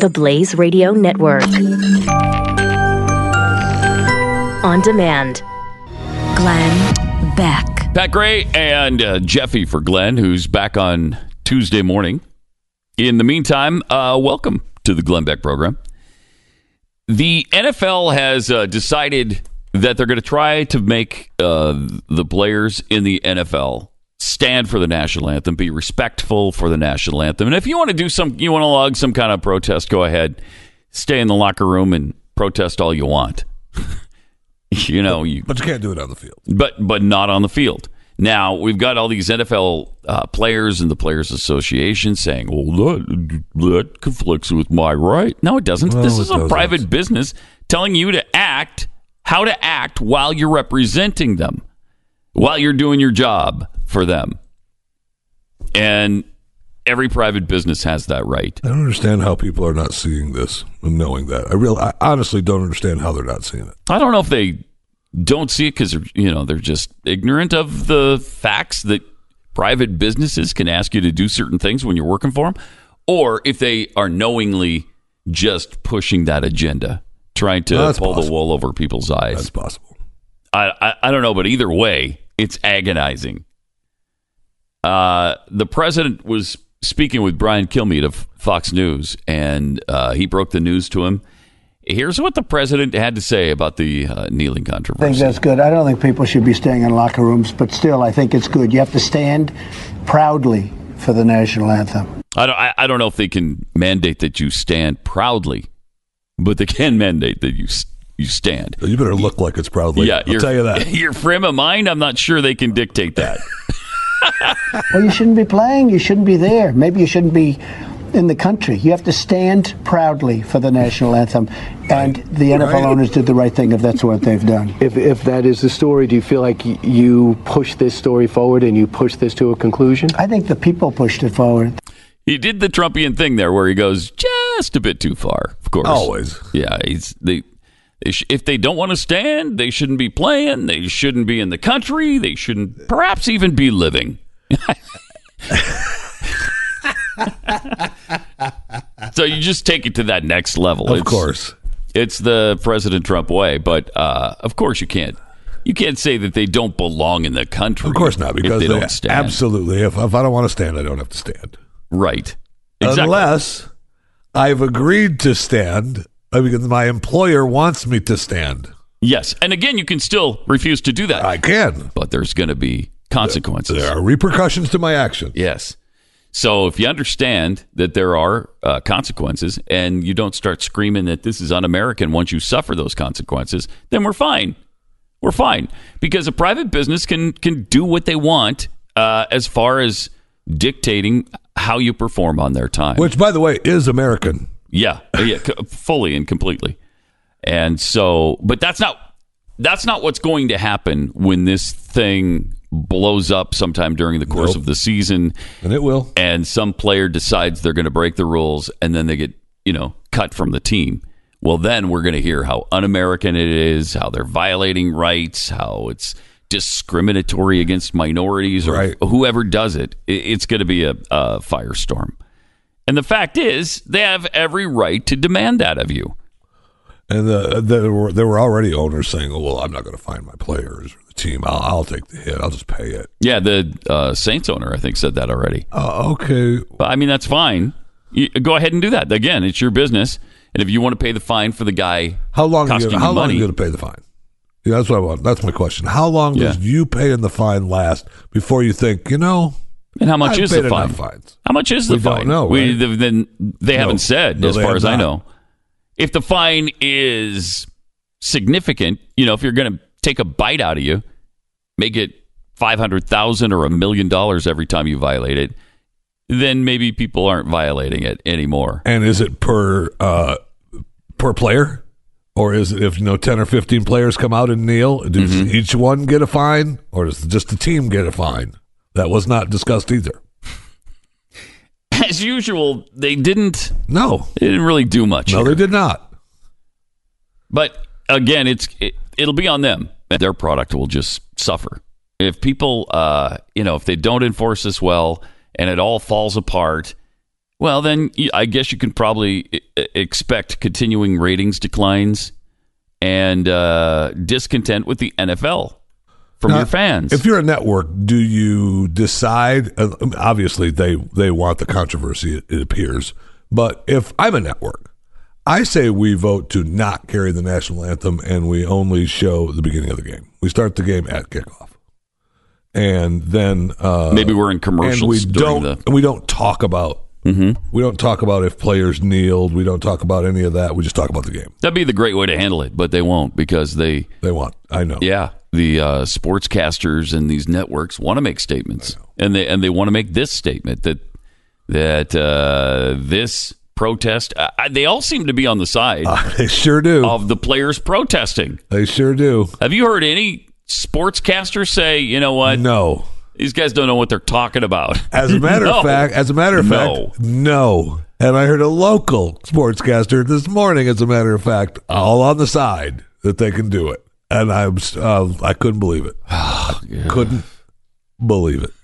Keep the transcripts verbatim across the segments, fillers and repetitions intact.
the Blaze Radio Network. On demand. Glenn Beck. Pat Gray and uh, Jeffy for Glenn, who's back on Tuesday morning. In the meantime, uh, welcome to the Glenn Beck program. The N F L has uh, decided that they're going to try to make uh, the players in the N F L stand for the national anthem, be respectful for the national anthem. And if you want to do some, you want to log some kind of protest, go ahead. Stay in the locker room and protest all you want. you know, but, you, but you can't do it on the field. But but not on the field. Now, we've got all these N F L uh, players and the Players Association saying, well, that, that conflicts with my right. No, it doesn't. No, this it is a doesn't. private business telling you to act, how to act while you're representing them, while you're doing your job for them. And every private business has that right. I don't understand how people are not seeing this and knowing that. I really, I honestly don't understand how they're not seeing it. I don't know if they don't see it because, you know, they're just ignorant of the facts that private businesses can ask you to do certain things when you're working for them, or if they are knowingly just pushing that agenda, trying to No, pull possible. the wool over people's eyes. That's possible. I, I, I don't know, but either way, it's agonizing. Uh, the president was speaking with Brian Kilmeade of Fox News, and uh, he broke the news to him. Here's what the president had to say about the uh, kneeling I controversy. think that's good. I don't think people should be staying in locker rooms, but still, I think it's good. You have to stand proudly for the national anthem. I don't, I, I don't know if they can mandate that you stand proudly, but they can mandate that you you stand. You better look like it's proudly. Yeah, I'll your- tell you that. Your frame of mind, I'm not sure they can dictate that. Well, you shouldn't be playing. You shouldn't be there. Maybe you shouldn't be in the country. You have to stand proudly for the national anthem. And the N F L Right. owners did the right thing if that's what they've done. If, if that is the story, do you feel like y- you push this story forward and you push this to a conclusion? I think the people pushed it forward. He did the Trumpian thing there where he goes just a bit too far, of course. Always. Yeah, he's they, they sh- if they don't want to stand, they shouldn't be playing, they shouldn't be in the country, they shouldn't perhaps even be living. So you just take it to that next level. Of It's- course. It's the President Trump way, but uh, of course you can't. You can't say that they don't belong in the country. Of course not, because if they, they don't stand. absolutely. If, if I don't want to stand, I don't have to stand. Right. Exactly. Unless I've agreed to stand, uh, because my employer wants me to stand. Yes, and again, you can still refuse to do that. I can. But there's going to be consequences. There are repercussions to my action. Yes. So if you understand that there are uh, consequences and you don't start screaming that this is un-American once you suffer those consequences, then we're fine. We're fine. Because a private business can, can do what they want uh, as far as dictating how you perform on their time. Which, by the way, is American. Yeah, yeah, c- fully and completely. And so, but that's not that's not what's going to happen when this thing blows up sometime during the course Nope. of the season. And it will. And some player decides they're going to break the rules, and then they get, you know, cut from the team. Well, then we're going to hear how un-American it is, how they're violating rights, how it's discriminatory against minorities, or Right. whoever does it. I- It's going to be a, a firestorm. And the fact is, they have every right to demand that of you. And the, there, were, there were already owners saying, oh, well, I'm not going to find my players or the team. I'll, I'll take the hit. I'll just pay it. Yeah, the uh, Saints owner, I think, said that already. Uh, okay. But, I mean, that's fine. You, go ahead and do that. Again, it's your business. And if you want to pay the fine for the guy How long, are costing you, you how long are money, you going to pay the fine? Yeah, that's what I want. That's my question. How long Yeah. does you paying the fine last before you think, you know, and how much I've is paid the fine? enough fines. How much is the We don't fine? know, We, right? the, then they No. haven't said, No, as they far have as I not. know. If the fine is significant, you know, if you're going to take a bite out of you, make it five hundred thousand dollars or a million dollars every time you violate it, then maybe people aren't violating it anymore. And is it per uh, per player? Or is it if, you know, ten or fifteen players come out and kneel, does Mm-hmm. each one get a fine? Or does just the team get a fine? That was not discussed either. As usual, they didn't No. they didn't really do much. No, here. they did not. But again, it's it, it'll be on them. Their product will just suffer if people, uh, you know, if they don't enforce this well and it all falls apart. Well, then I guess you can probably expect continuing ratings declines and uh, discontent with the N F L from now, your fans. If you're a network, do you decide? Uh, obviously, they, they want the controversy, it, it appears. But if I'm a network, I say we vote to not carry the national anthem and we only show the beginning of the game. We start the game at kickoff. And then uh, maybe we're in commercials. And we during don't. The... We don't talk about. Mm-hmm. We don't talk about if players kneeled. We don't talk about any of that. We just talk about the game. That'd be the great way to handle it, but they won't because they they want. I know. Yeah, the uh, sportscasters and these networks want to make statements, and they and they want to make this statement that that uh, this protest. Uh, they all seem to be on the side. Uh, they sure do of the players protesting. They sure do. Have you heard any sportscaster say, you know what? No. These guys don't know what they're talking about. As a matter no. of fact, as a matter of no. fact, no. And I heard a local sportscaster this morning, as a matter of fact, all on the side that they can do it, and I was, uh, I couldn't believe it. Oh, I couldn't believe it.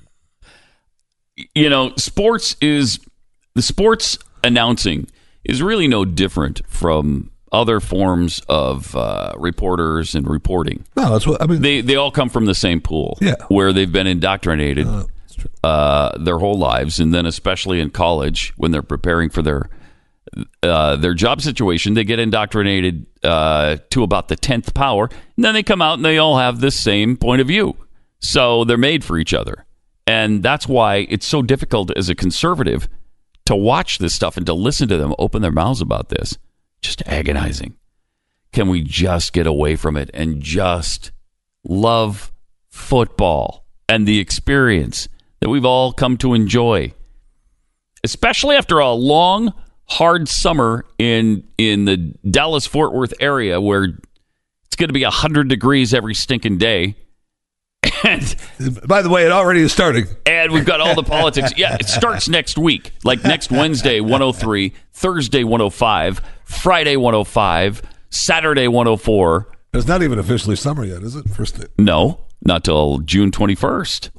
You know, sports is the sports announcing is really no different from other forms of uh, reporters and reporting. No, that's what I mean. They they all come from the same pool, yeah, where they've been indoctrinated uh, uh, their whole lives, and then especially in college when they're preparing for their uh, their job situation, they get indoctrinated uh, to about the tenth power, and then they come out and they all have this same point of view. So they're made for each other, and that's why it's so difficult as a conservative to watch this stuff and to listen to them open their mouths about this. Just agonizing. Can we just get away from it and just love football and the experience that we've all come to enjoy? Especially after a long, hard summer in in the Dallas-Fort Worth area where it's going to be one hundred degrees every stinking day. And by the way, it already is starting. And we've got all the politics. Yeah, it starts next week. Like next Wednesday, one oh three, Thursday, one oh five, Friday, one oh five, Saturday, one oh four. It's not even officially summer yet, is it? First day. No, not till June twenty-first.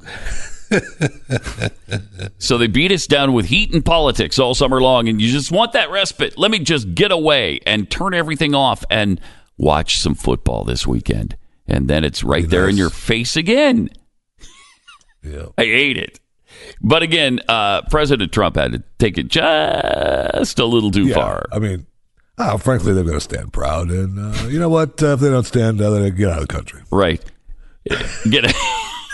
So they beat us down with heat and politics all summer long, and you just want that respite. Let me just get away and turn everything off and watch some football this weekend. And then it's right there in your face again. Yeah. I hate it. But again, uh, President Trump had to take it just a little too yeah, far. I mean, oh, frankly, they've got to stand proud. And uh, you know what? Uh, if they don't stand, uh, they get out of the country. Right. Get it.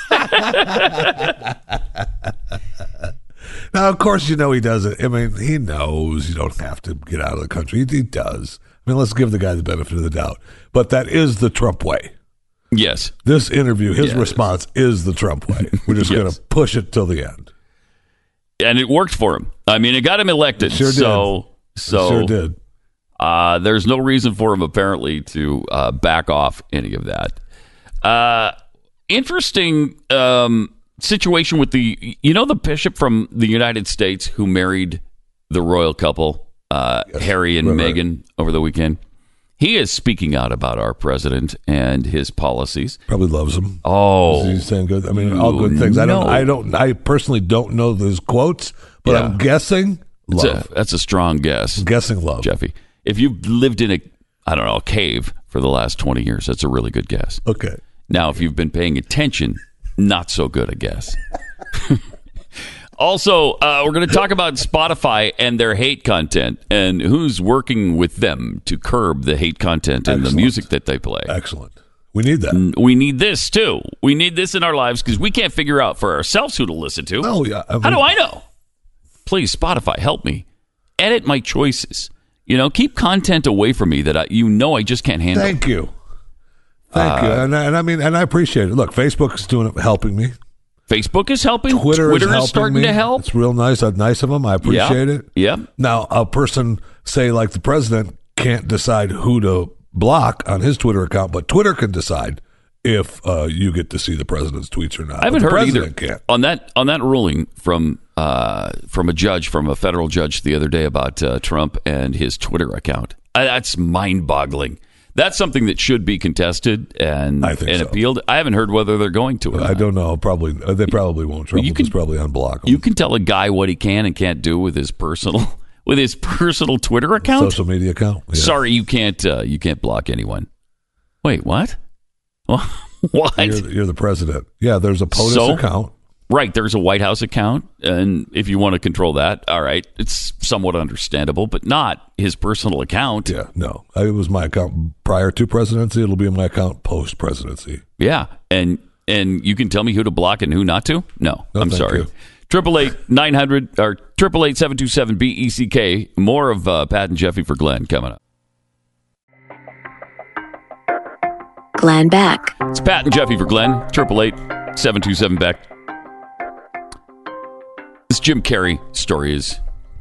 Now, of course, you know he does it. I mean, he knows you don't have to get out of the country. He, he does. I mean, let's give the guy the benefit of the doubt. But that is the Trump way. Yes. This interview, his yes. response is the Trump way. We're just yes. going to push it till the end. And it worked for him. I mean, it got him elected. It sure so, did. So, it sure did. Uh, there's no reason for him, apparently, to uh, back off any of that. Uh, interesting um, situation with the, you know, the bishop from the United States who married the royal couple, uh, yes. Harry and right, Meghan, right. over the weekend. He is speaking out about our president and his policies. Probably loves him. Oh, he's saying good. I mean, all good things. I don't. No. I don't. I personally don't know those quotes, but yeah. I'm guessing love. That's a, that's a strong guess. I'm guessing love, Jeffy. If you've lived in a, I don't know, a cave for the last twenty years, that's a really good guess. Okay. Now, if you've been paying attention, not so good a guess. Also, uh, we're going to talk about Spotify and their hate content and who's working with them to curb the hate content and Excellent. The music that they play. Excellent. We need that. We need this, too. We need this in our lives because we can't figure out for ourselves who to listen to. Oh, yeah. I mean, How do I know? Please, Spotify, help me. Edit my choices. You know, keep content away from me that I, you know I just can't handle. Thank you. Thank uh, you. And, and I mean, and I appreciate it. Look, Facebook is doing it, helping me. Facebook is helping. Twitter, Twitter is, is starting me. to help. It's real nice. That's nice of them. I appreciate yep. it. Yep. Now, a person, say like the president, can't decide who to block on his Twitter account, but Twitter can decide if uh, you get to see the president's tweets or not. I haven't but the heard president either can't. on that on that ruling from uh, from a judge, from a federal judge the other day about uh, Trump and his Twitter account. Uh, that's mind-boggling. that's something that should be contested and I think and so. appealed. I haven't heard whether they're going to. Or I not. don't know. Probably they probably won't. Trump You will can- just probably unblock them. You can tell a guy what he can and can't do with his personal with his personal Twitter account. Social media account. Yeah. Sorry, you can't. Uh, you can't block anyone. Wait, what? What? You're, you're the president. Yeah, there's a POTUS So? account. Right, there's a White House account, and if you want to control that, all right, it's somewhat understandable, but not his personal account. Yeah, no, it was my account prior to presidency. It'll be in my account post presidency. Yeah, and and you can tell me who to block and who not to? No, No, I'm thank sorry. you. Triple eight nine hundred or triple eight seven two seven B E C K. More of uh, Pat and Jeffy for Glenn coming up. Glenn Beck. It's Pat and Jeffy for Glenn. Triple eight seven two seven Beck. This Jim Carrey story is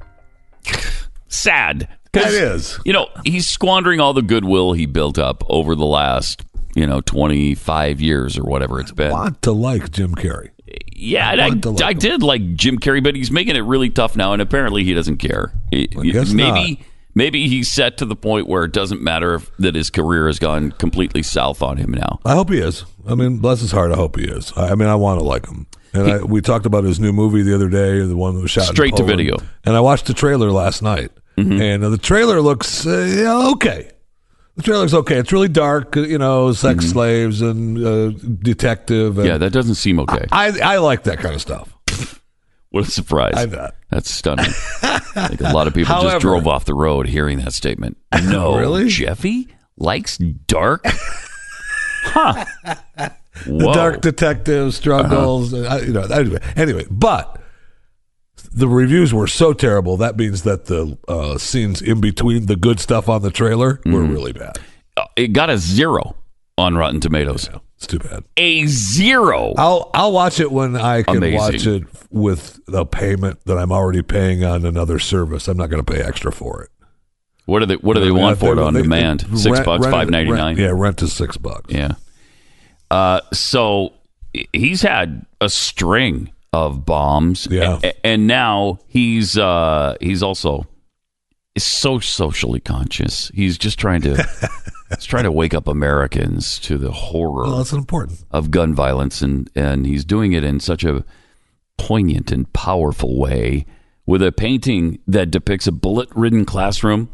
sad. 'Cause, It is. You know, he's squandering all the goodwill he built up over the last, you know, twenty-five years or whatever it's been. I want to like Jim Carrey. Yeah, and I, want to like I him. did like Jim Carrey, but he's making it really tough now, and apparently he doesn't care. He- I guess maybe not. maybe he's set to the point where it doesn't matter if, that his career has gone completely south on him now. I hope he is. I mean, bless his heart. I hope he is. I, I mean, I want to like him. And I, we talked about his new movie the other day, the one that was shot in Straight to Poland. video. And I watched the trailer last night, Mm-hmm. and uh, the trailer looks uh, yeah, okay. The trailer looks okay. It's really dark, uh, you know, sex Mm-hmm. slaves and uh, detective. And Yeah, that doesn't seem okay. I I like that kind of stuff. What a surprise. I bet. That's stunning. I think a lot of people However- just drove off the road hearing that statement. No, Really? Jeffy likes dark? Huh. The Whoa. dark detective struggles, Uh-huh. uh, you know. Anyway, anyway, but the reviews were so terrible. That means that the uh, scenes in between the good stuff on the trailer were Mm-hmm. really bad. Uh, It got a zero on Rotten Tomatoes. Yeah, it's too bad. A zero. I'll I'll watch it when I can Amazing. watch it with a payment that I'm already paying on another service. I'm not going to pay extra for it. What do they What do they I mean, want for it they- on they- demand? Six rent- bucks, rent- five ninety nine. rent- Yeah, rent is six bucks. Yeah. Uh, so he's had a string of bombs. Yeah. A- and now he's uh, he's also is so socially conscious. He's just trying to he's trying to wake up Americans to the horror Well, that's important. of gun violence, and and he's doing it in such a poignant and powerful way with a painting that depicts a bullet-ridden classroom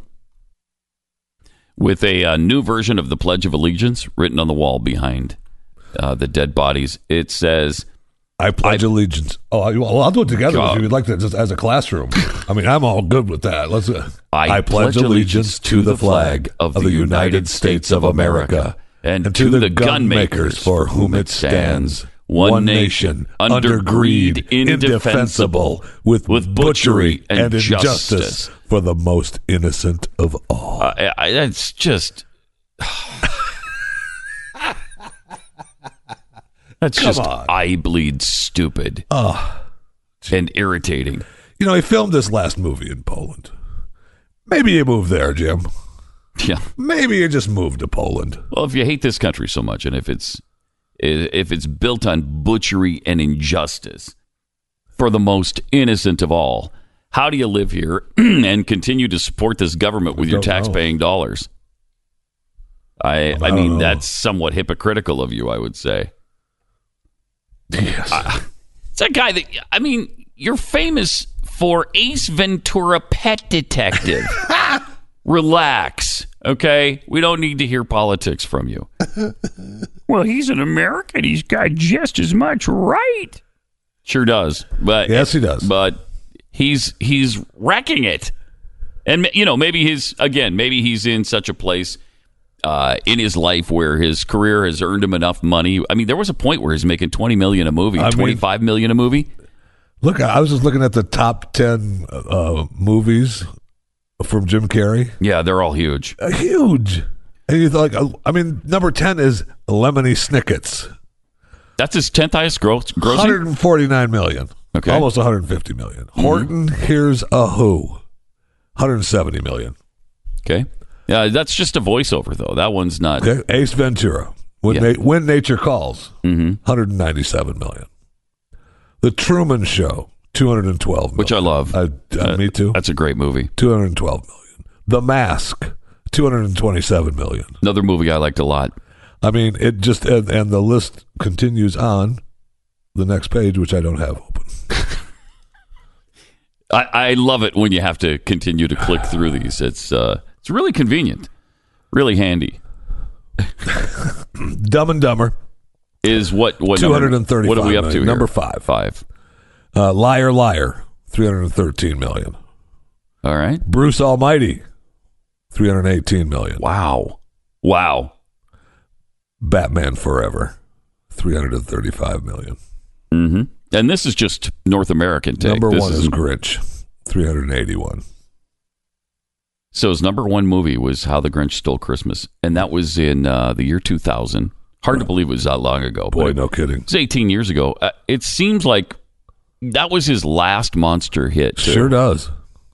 with a, uh new version of the Pledge of Allegiance written on the wall behind uh, the dead bodies. It says, I pledge allegiance. Oh, I, well, I'll do it together God. if you would like that, just as a classroom. I mean, I'm all good with that. Let's. Uh, I, pledge allegiance to the flag of the United States of America and to the gun makers for whom it stands, one nation, under greed, indefensible, with, with butchery and and injustice justice. for the most innocent of all. Uh, I, I, it's just. That's Come just on. eye bleed stupid and irritating. You know, he filmed this last movie in Poland. Maybe you moved there, Jim. Yeah. Maybe you just moved to Poland. Well, if you hate this country so much, and if it's if it's built on butchery and injustice for the most innocent of all, how do you live here and continue to support this government with your don't know. tax-paying dollars? I I don't mean, know. that's somewhat hypocritical of you, I would say. Yes. It's a guy that, I mean, you're famous for Ace Ventura: Pet Detective. Relax, okay? We don't need to hear politics from you. Well, he's an American. He's got just as much right. Sure does. But Yes, he does. But he's he's wrecking it. And you know, maybe his again, maybe he's in such a place uh, in his life where his career has earned him enough money. I mean, there was a point where he's making twenty million a movie, I mean- twenty-five million a movie. Look, I was just looking at the top ten uh, movies from Jim Carrey. Yeah, they're all huge. Uh, huge. And you thought, like, uh, I mean, number ten is Lemony Snicket's. That's his tenth highest gross, one grossing. hundred forty-nine million. Okay. Almost one hundred fifty million. Horton, Here's a Who. one hundred seventy million. Okay. Yeah, that's just a voiceover though. That one's not. Okay. Ace Ventura. When, Yeah. Na- when Nature Calls. Mhm. one hundred ninety-seven million. The Truman Show. two hundred twelve million. Which I love. Uh, uh, me too. That's a great movie. two hundred twelve million. The Mask. two hundred twenty-seven million. Another movie I liked a lot. I mean, it just and, and the list continues on the next page, which I don't have open. I, I love it when you have to continue to click through these. It's uh, it's really convenient, really handy. Dumb and Dumber is what what two hundred thirty-five. What are we up to here? Number five. Five. Uh, Liar Liar, three hundred thirteen million. All right. Bruce Almighty, three hundred eighteen million. Wow. Wow. Batman Forever, three hundred thirty-five million. Mm-hmm. And this is just North American take. Number this one is isn't... Grinch, three hundred eighty-one. So his number one movie was How the Grinch Stole Christmas, and that was in uh, the year two thousand. Hard to believe it was that long ago. Boy, but no kidding. It was eighteen years ago. Uh, it seems like that was his last monster hit, too. Sure does.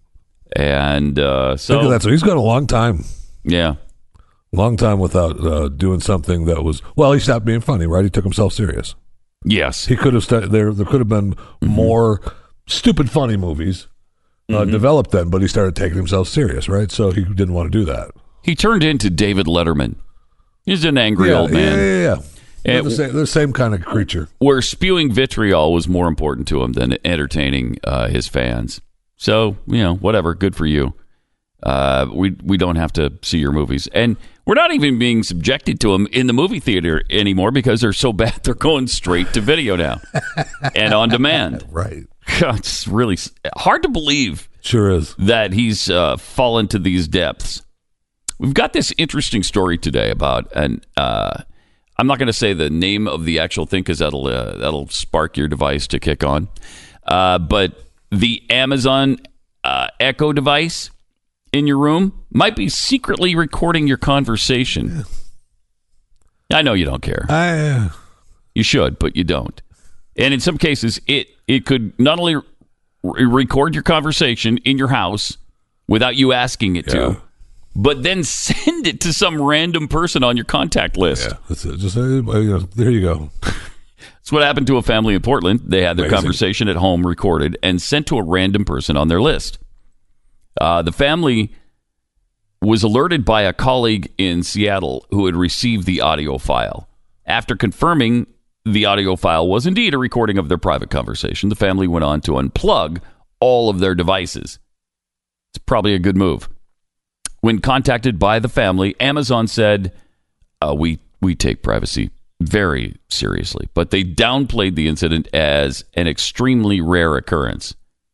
And uh, so... Look at that. So he's got a long time. Yeah. Long time without uh, doing something that was... Well, he stopped being funny, right? He took himself serious. Yes. He could have... St- there There could have been mm-hmm. more stupid funny movies uh, mm-hmm. developed then, but he started taking himself serious, right? So he didn't want to do that. He turned into David Letterman. He's an angry yeah, old man. Yeah, yeah, yeah. They're And the, same, they're the same kind of creature. Where spewing vitriol was more important to him than entertaining uh, his fans. So, you know, whatever. Good for you. Uh, we we don't have to see your movies. And we're not even being subjected to them in the movie theater anymore because they're so bad they're going straight to video now and on demand. Right. It's really hard to believe. Sure is. That he's uh, fallen to these depths. We've got this interesting story today about an... Uh, I'm not going to say the name of the actual thing because that'll uh, that'll spark your device to kick on. Uh, but the Amazon uh, Echo device in your room might be secretly recording your conversation. Yeah. I know you don't care. I, uh... You should, but you don't. And in some cases, it it could not only re- record your conversation in your house without you asking it yeah. to, but then send it to some random person on your contact list. Yeah, that's it. Just uh, you know, there you go. That's what happened to a family in Portland. They had their Amazing. conversation at home recorded and sent to a random person on their list. Uh, the family was alerted by a colleague in Seattle who had received the audio file. After confirming the audio file was indeed a recording of their private conversation, the family went on to unplug all of their devices. It's probably a good move. When contacted by the family, Amazon said, uh, we we take privacy very seriously, but they downplayed the incident as an extremely rare occurrence.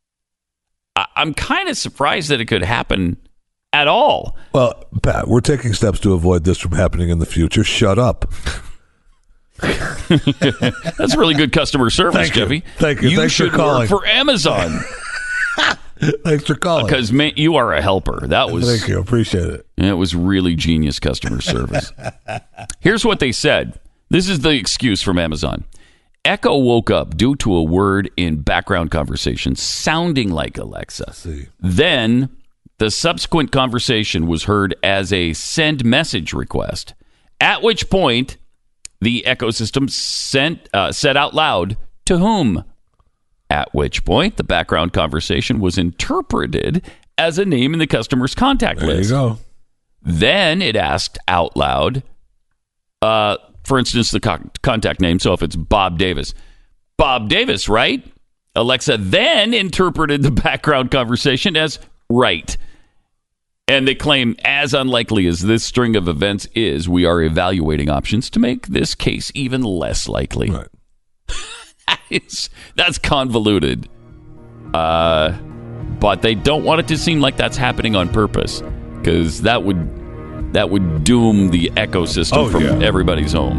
I- I'm kind of surprised that it could happen at all. Well, Pat, we're taking steps to avoid this from happening in the future. Shut up. That's really good customer service, Thank Jeffy. You. Thank you. You Thanks should for calling. work for Amazon. Thanks for calling. Because man, you are a helper. That was Thank you. Appreciate it. It was really genius customer service. Here's what they said. This is the excuse from Amazon. Echo woke up due to a word in background conversation sounding like Alexa. See. Then the subsequent conversation was heard as a send message request, at which point the Echo system sent uh, said out loud, to whom? At which point, the background conversation was interpreted as a name in the customer's contact there list. There you go. Then it asked out loud, uh, for instance, the co- contact name. So if it's Bob Davis, Bob Davis, right? Alexa then interpreted the background conversation as right. And they claim, as unlikely as this string of events is, we are evaluating options to make this case even less likely. Right. That is, that's convoluted. Uh, but they don't want it to seem like that's happening on purpose, because that would that would doom the ecosystem oh, from yeah. everybody's home.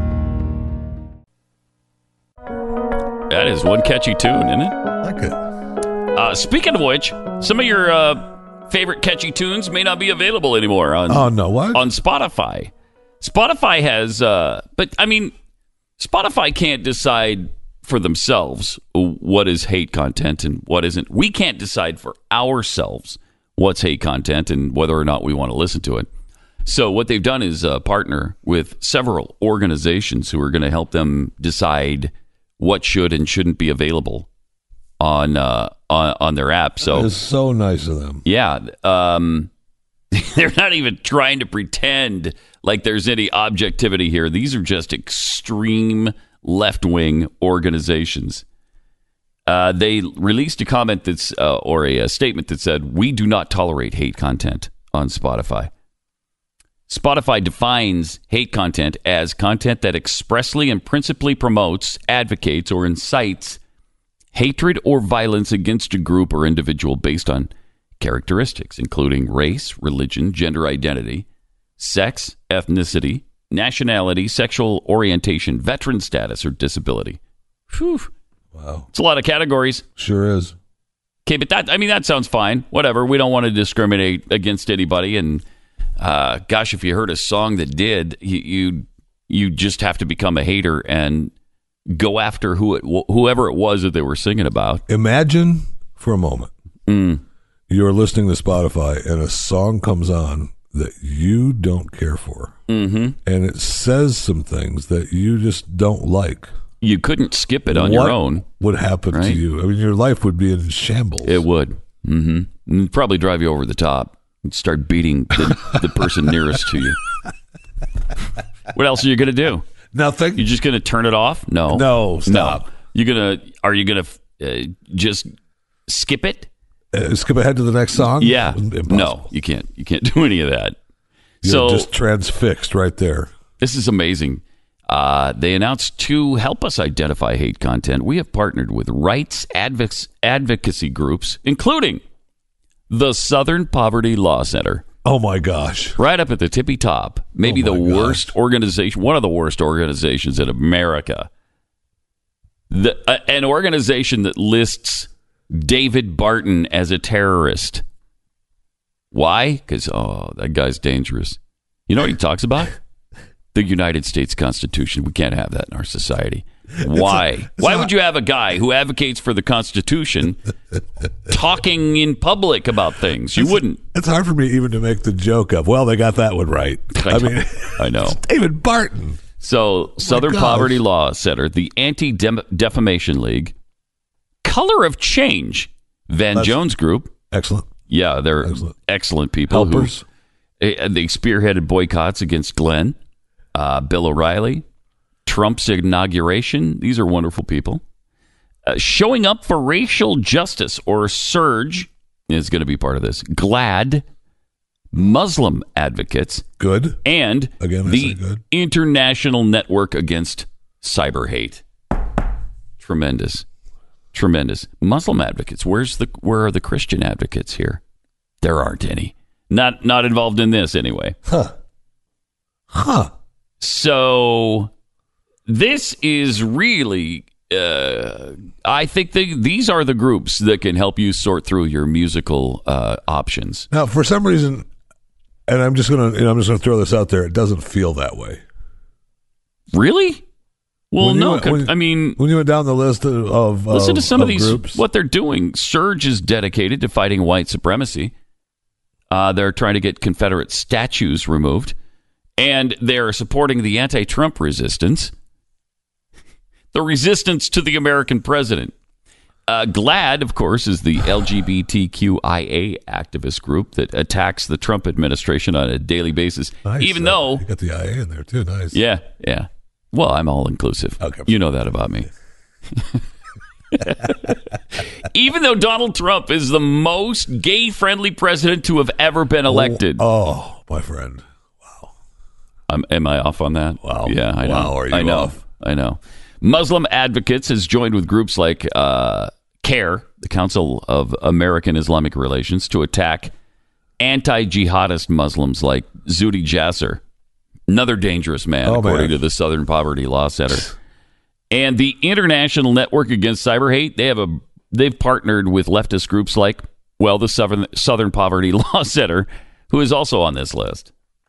That is one catchy tune, isn't it? I like it. Uh, speaking of which, some of your uh, favorite catchy tunes may not be available anymore on oh no what on Spotify. Spotify has, uh, but I mean, Spotify can't decide for themselves what is hate content and what isn't. We can't decide for ourselves what's hate content and whether or not we want to listen to it. So what they've done is uh, partner with several organizations who are going to help them decide what should and shouldn't be available on uh, on, on their app. So it's so nice of them. Yeah. Um, They're not even trying to pretend like there's any objectivity here. These are just extreme left-wing organizations. Uh, they released a comment that's uh, or a, a statement that said, "We do not tolerate hate content on Spotify." Spotify defines hate content as content that expressly and principally promotes, advocates, or incites hatred or violence against a group or individual based on characteristics, including race, religion, gender identity, sex, ethnicity, nationality, sexual orientation, veteran status, or disability. Whew. Wow. It's a lot of categories. Sure is. Okay, but that, I mean, that sounds fine. Whatever. We don't want to discriminate against anybody. And uh, gosh, if you heard a song that did, you, you you just have to become a hater and go after who it, whoever it was that they were singing about. Imagine for a moment Mm. you're listening to Spotify and a song comes on that you don't care for, Mm-hmm. and it says some things that you just don't like. You couldn't skip it on what your own. would happen right? to you? I mean, your life would be in shambles. It would. Mm-hmm. It'd probably drive you over the top. You'd start beating the, the person nearest to you. What else are you going to do? Nothing. You're just going to turn it off? No. No, stop. No. You're going to, are you going to uh, just skip it? Uh, skip ahead to the next song? Yeah. Impossible. No, you can't. You can't do any of that. You're so just transfixed right there. This is amazing. Uh, they announced to help us identify hate content, we have partnered with rights advoc- advocacy groups, including the Southern Poverty Law Center. Oh, my gosh. Right up at the tippy top. Maybe Oh, the my worst gosh. organization, one of the worst organizations in America. The, uh, an organization that lists David Barton as a terrorist. Why? Because, oh, that guy's dangerous. You know what he talks about? The United States Constitution. We can't have that in our society. Why? It's a, it's Why a, would you have a guy who advocates for the Constitution talking in public about things? You wouldn't. It's hard for me even to make the joke of, well, they got that one right. I, I know. mean, I know. it's David Barton. So, Southern gosh. Poverty Law Center, the Anti-Defamation League, Color of Change, Van That's- Jones Group. Excellent. Yeah, they're Excellent. excellent people. Helpers. Who, eh, they spearheaded boycotts against Glenn, uh, Bill O'Reilly, Trump's inauguration. These are wonderful people. Uh, showing up for racial justice, or SURGE, is going to be part of this. GLAAD, Muslim advocates, Good. and Again, I the say good. International Network Against Cyber Hate. Tremendous. Tremendous. Muslim advocates. Where's the where are the Christian advocates here? There aren't any. Not not involved in this anyway. Huh. Huh. So this is really uh, I think the, these are the groups that can help you sort through your musical uh, options. Now, for some reason, and I'm just gonna, you know, I'm just gonna throw this out there. It doesn't feel that way. Really? Well, When you no. went- when- I mean, When you went down the list of, of listen to some of, of these, groups, what they're doing. Surge is dedicated to fighting white supremacy. Uh, they're trying to get Confederate statues removed. And they're supporting the anti-Trump resistance. The resistance to the American president. Uh, GLAAD, of course, is the L G B T Q I A activist group that attacks the Trump administration on a daily basis. nice. Even Uh, though, you got the I A in there too. Nice. yeah, yeah. Well, I'm all inclusive. Okay. You know that about me. Even though Donald Trump is the most gay-friendly president to have ever been elected. Oh, my friend. Um, am I off on that? Wow. Yeah, I know. Wow, are you I know. off? I know. Muslim Advocates has joined with groups like uh, CARE, the Council of American Islamic Relations, to attack anti-jihadist Muslims like Zuhdi Jasser, another dangerous man, Oh, according man. to the Southern Poverty Law Center. And the International Network Against Cyber Hate, they have a they've partnered with leftist groups like, well, the Southern Southern Poverty Law Center, who is also on this list.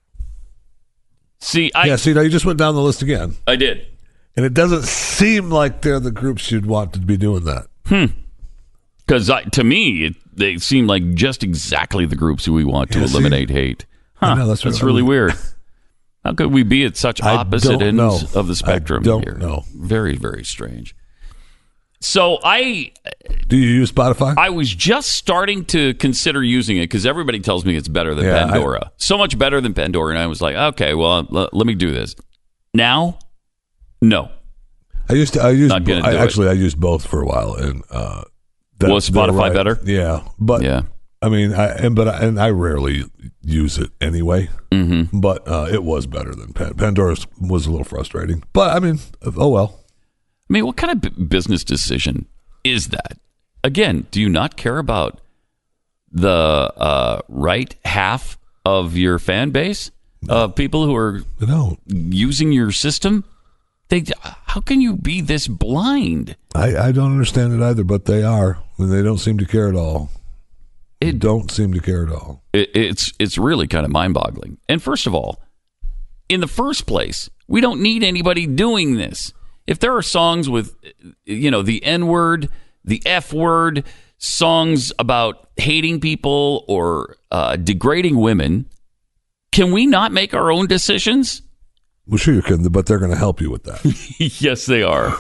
See, I Yeah, see, now you just went down the list again, I did. and it doesn't seem like they're the groups you'd want to be doing that. Because to me, it, they seem like just exactly the groups who we want to Yeah, see? eliminate hate. I Huh, know, that's that's really right. weird. How could we be at such I opposite don't ends know. of the spectrum I don't here? know. Very, very strange. So I do you use Spotify? I was just starting to consider using it because everybody tells me it's better than Yeah, Pandora. I- so much better than Pandora. And I was like, okay, well, l- let me do this. Now, no. I used to. I used. Not gonna I, do it. actually, I used both for a while, and uh, that, Was they're Spotify right. better? Yeah, but Yeah. I mean, I and but I, and I rarely use it anyway. Mm-hmm. But uh, it was better than Pan- Pandora's was a little frustrating. But I mean, oh well. I mean, what kind of b- business decision is that? Again, do you not care about the uh, right half of your fan base of people who are No, using your system? They, how can you be this blind? I, I don't understand it either. But they are, and they don't seem to care at all. They It- don't seem to care at all. It, it's it's really kind of mind-boggling. And first of all, in the first place, we don't need anybody doing this. If there are songs with, you know, the N-word, the F-word, songs about hating people or uh, degrading women, can we not make our own decisions? Well, sure you can, but they're going to help you with that. Yes, they are.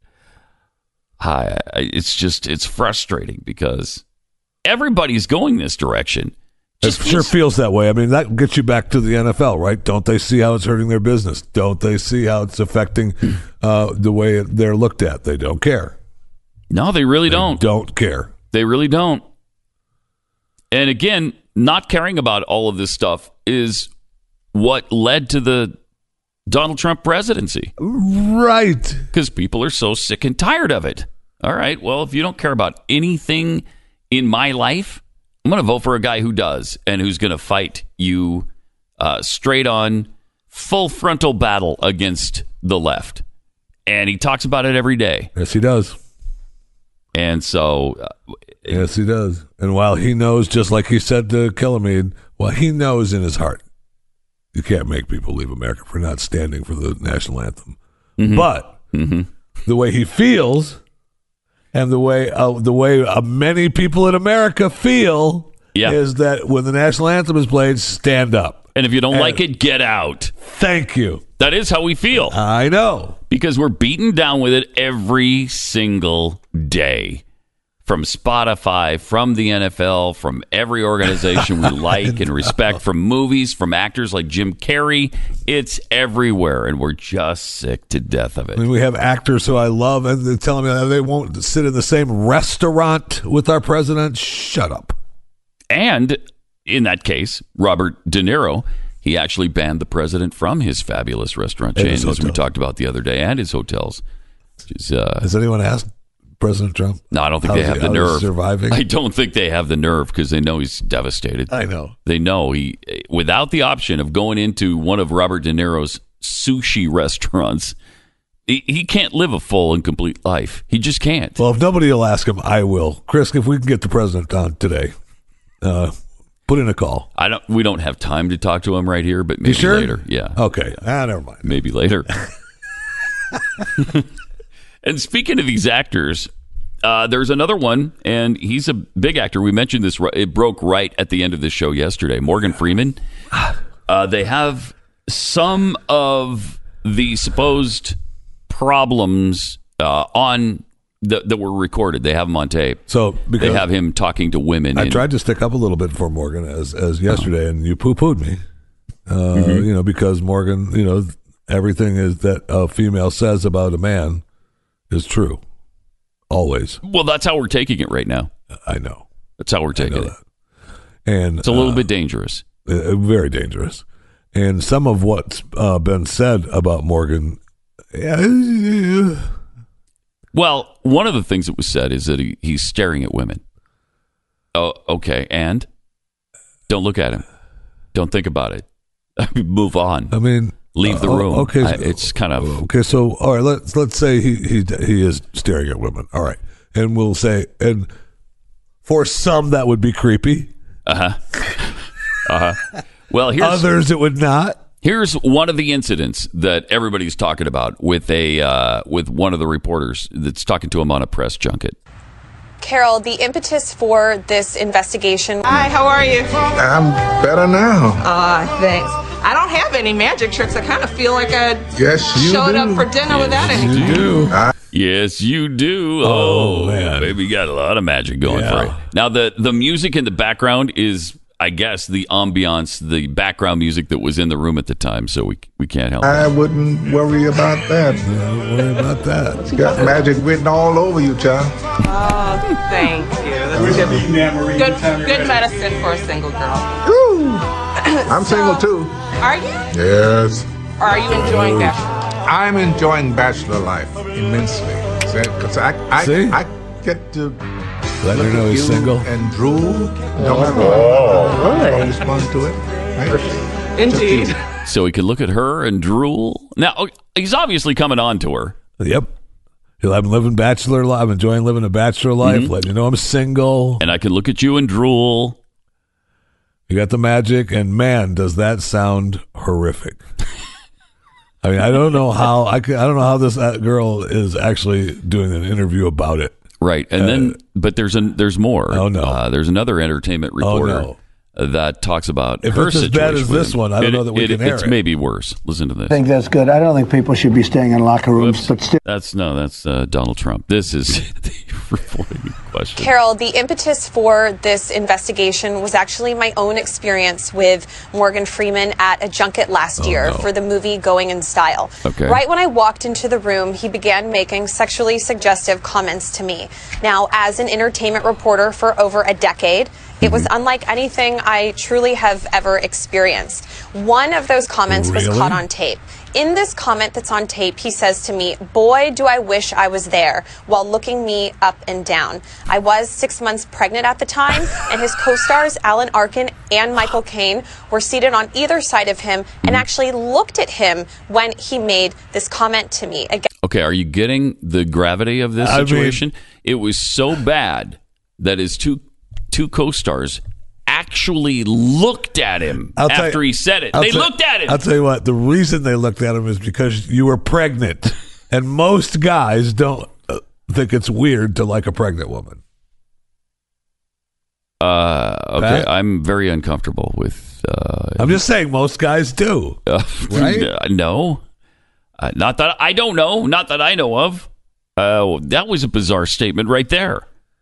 I, I, it's just, it's frustrating because everybody's going this direction. It Just sure feels- feels that way. I mean, that gets you back to the N F L, right? Don't they see how it's hurting their business? Don't they see how it's affecting uh, the way they're looked at? They don't care. No, they really They don't. don't care. They really don't. And again, not caring about all of this stuff is what led to the Donald Trump presidency Right. because people are so sick and tired of it. All right, well, if you don't care about anything in my life, I'm going to vote for a guy who does and who's going to fight you uh, straight on, full frontal battle against the left. And he talks about it every day. Yes, he does. And so, uh, Yes, he does. And while he knows, just like he said to Killamede, well, he knows in his heart you can't make people leave America for not standing for the national anthem. Mm-hmm. But the way he feels and the way uh, the way uh, many people in America feel Yeah. is that when the national anthem is played, stand up. and if you don't And- like it, get out. Thank you. That is how we feel. I know. Because we're beaten down with it every single day. From Spotify, from the N F L, from every organization we like and respect, from movies, from actors like Jim Carrey. It's everywhere, and we're just sick to death of I it. mean, we have actors who I love, and they're telling me that they won't sit in the same restaurant with our president. Shut up. And in that case, Robert De Niro, he actually banned the president from his fabulous restaurant And chain, his as we hotel. talked about the other day, and his hotels. Which is, uh, Has anyone asked President Trump? no, I don't think How's they have he- the how he's nerve. surviving? I don't think they have the nerve because they know he's devastated. I know. They know he, without the option of going into one of Robert De Niro's sushi restaurants, he, he can't live a full and complete life. He just can't. Well, if nobody will ask him, I will. Chris, if we can get the president on today, uh, put in a call. I don't. We don't have time to talk to him right here, but maybe You sure? later. Yeah. Okay. Ah, never mind. Maybe later. And speaking of these actors, uh, there's another one, and he's a big actor. We mentioned this. It broke right at the end of the show yesterday. Morgan Freeman. Uh, they have some of the supposed problems uh, on that, that were recorded. They have them on tape. So They because have him talking to women. I and- tried to stick up a little bit for Morgan as as yesterday, and you poo pooed me. Uh, Mm-hmm. You know, because Morgan, you know, everything is that a female says about a man is true, always. Well, that's how we're taking it right now. I know. That's how we're I taking know it. that. And It's a little uh, bit dangerous. uh, very dangerous. And some of what's uh, been said about Morgan, yeah, Well, one of the things that was said is that he, he's staring at women. Oh, okay. And don't look at him. Don't think about it. Move on. I mean, Leave the uh, room. Okay, I- it's kind of okay. So, all right, let's let's say he he he is staring at women. All right, and we'll say, and for some that would be creepy. uh huh. Uh huh. Well, here's Others it would not. here's one of the incidents that everybody's talking about with a uh, with one of the reporters that's talking to him on a press junket. Carol, the impetus for this investigation. Hi, how are you? I'm better now. Ah, thanks. I don't have any magic tricks. I kind of feel like I Yes, you showed do. up for dinner without any. You do. Yes, you do. Oh, Oh, man. baby, you got a lot of magic going Yeah. for you. Now, the, the music in the background is, I guess, the ambiance, the background music that was in the room at the time, so we we can't help I it. wouldn't worry about that. Don't worry about that. It's got magic written all over you, child. Oh, thank you. That's good, good, good medicine for a single girl. Woo! I'm single too. Are you? Yes. Or are you enjoying that? I'm enjoying bachelor life immensely. Because I, I, See? I get to Let her know he's you single. and drool. Don't have to respond to it. Right? Indeed. So he could look at her and drool. Now, he's obviously coming on to her. Yep. He'll I'm living bachelor life. I'm enjoying living a bachelor life. Mm-hmm. Letting you know I'm single. And I can look at you and drool. You got the magic, and man, does that sound horrific. I mean, I don't know how I, could, I don't know how this uh, girl is actually doing an interview about it. Right. And Uh, then, but there's an, there's more. Oh, no. Uh, there's another entertainment Oh, reporter no. that talks about If her it's as situation. bad as with this him. one, I don't It- know that we it- can air It's it. maybe worse. Listen to this. I think that's good. I don't think people should be staying in locker rooms, but still. That's no, that's uh, Donald Trump. This is the reporting question. Carol, the impetus for this investigation was actually my own experience with Morgan Freeman at a junket last Oh, year no. for the movie Going in Style. Okay. Right when I walked into the room, he began making sexually suggestive comments to me. Now, as an entertainment reporter for over a decade, it was unlike anything I truly have ever experienced. One of those comments was Really? caught on tape. In this comment that's on tape, he says to me, "Boy, do I wish I was there," while looking me up and down. I was six months pregnant at the time, and his co-stars, Alan Arkin and Michael Caine, were seated on either side of him and actually looked at him when he made this comment to me. Again, Okay, are you getting the gravity of this I mean- situation? It was so bad that his two two co-stars actually looked at him I'll tell after you- he said it. I'll they tell- looked at him. I'll tell you what. The reason they looked at him is because you were pregnant, and most guys don't uh, think it's weird to like a pregnant woman. Uh, okay, Pat? I'm very uncomfortable with. Uh, I'm just saying, most guys do. uh, Right? No, uh, not that I don't know. Not that I know of. Uh, that was a bizarre statement right there.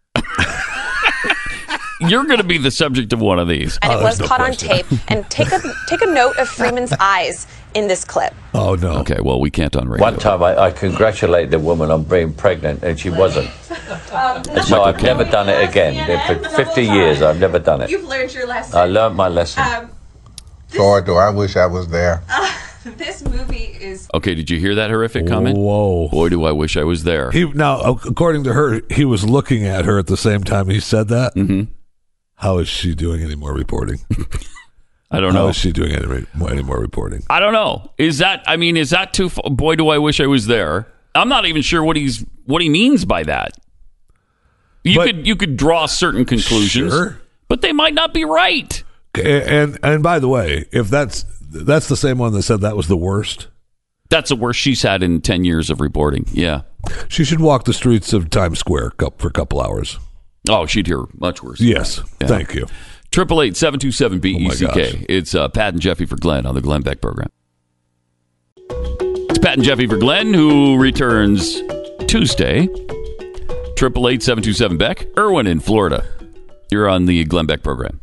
You're going to be the subject of one of these. and Oh, it was there's no caught question. on tape. And take a take a note of Freeman's eyes in this clip. Oh no. Okay, well, we can't on radio. One time I, I congratulated the woman on being pregnant and she wasn't. And so I've never done it again. For fifty years, I've never done it. You've learned your lesson. I learned my lesson. Um, Boy, do I wish I was there. this movie is Okay, did you hear that horrific comment? Whoa. Boy, do I wish I was there. He now, according to her, he was looking at her at the same time he said that. Mhm. How is she doing any more reporting? I don't How know. is she doing any, re- any more reporting? I don't know. Is that? I mean, is that too? F- Boy, do I wish I was there. I'm not even sure what he's what he means by that. You But- could you could draw certain conclusions, Sure. but they might not be right. And, and and by the way, if that's that's the same one that said that was the worst, That's the worst she's had in ten years of reporting. Yeah. she should walk the streets of Times Square cou- for a couple hours. Oh, she'd hear much worse. Yes, Yeah. thank you. Triple eight seven two seven B E C Oh, my K. gosh. It's uh, Pat and Jeffy for Glenn on the Glenn Beck program. It's Pat and Jeffy for Glenn, who returns Tuesday. Triple eight seven two seven Beck. Irwin in Florida. You're on the Glenn Beck program.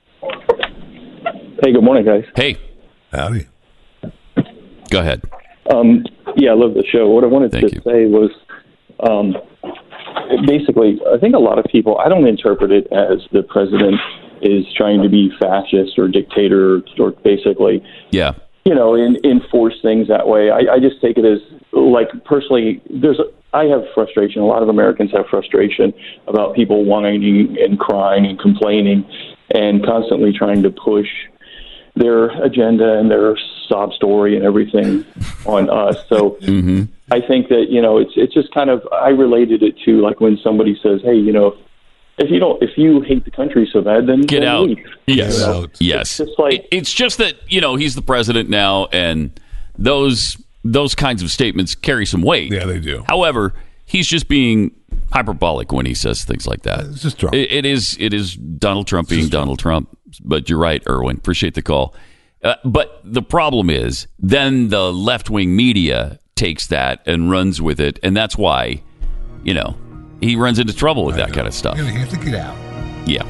Hey, good morning, guys. Hey, Howdy. go ahead. Um, yeah, I love the show. What I wanted Thank to you. say was, um, basically, I think a lot of people, I don't interpret it as the president is trying to be fascist or dictator or basically, Yeah. you know, in, enforce things that way. I, I just take it as, like, personally, there's, I have frustration. A lot of Americans have frustration about people whining and crying and complaining and constantly trying to push their agenda and their sob story and everything on us. So Mm-hmm. I think that, you know, it's it's just kind of, I related it to like when somebody says, hey, you know, if you don't, if you hate the country so bad, then Get then out. leave. Yes. Get out. Yes. It's just like- It- it's just that, you know, he's the president now, and those those kinds of statements carry some weight. Yeah, they do. However, he's just being hyperbolic when he says things like that. It's just Trump. It, it is it is Donald Trump being Donald Trump. But you're right, Irwin. Appreciate the call. Uh, but the problem is, then the left wing media takes that and runs with it, and that's why, you know, he runs into trouble with that kind of stuff. You have to get out. Yeah.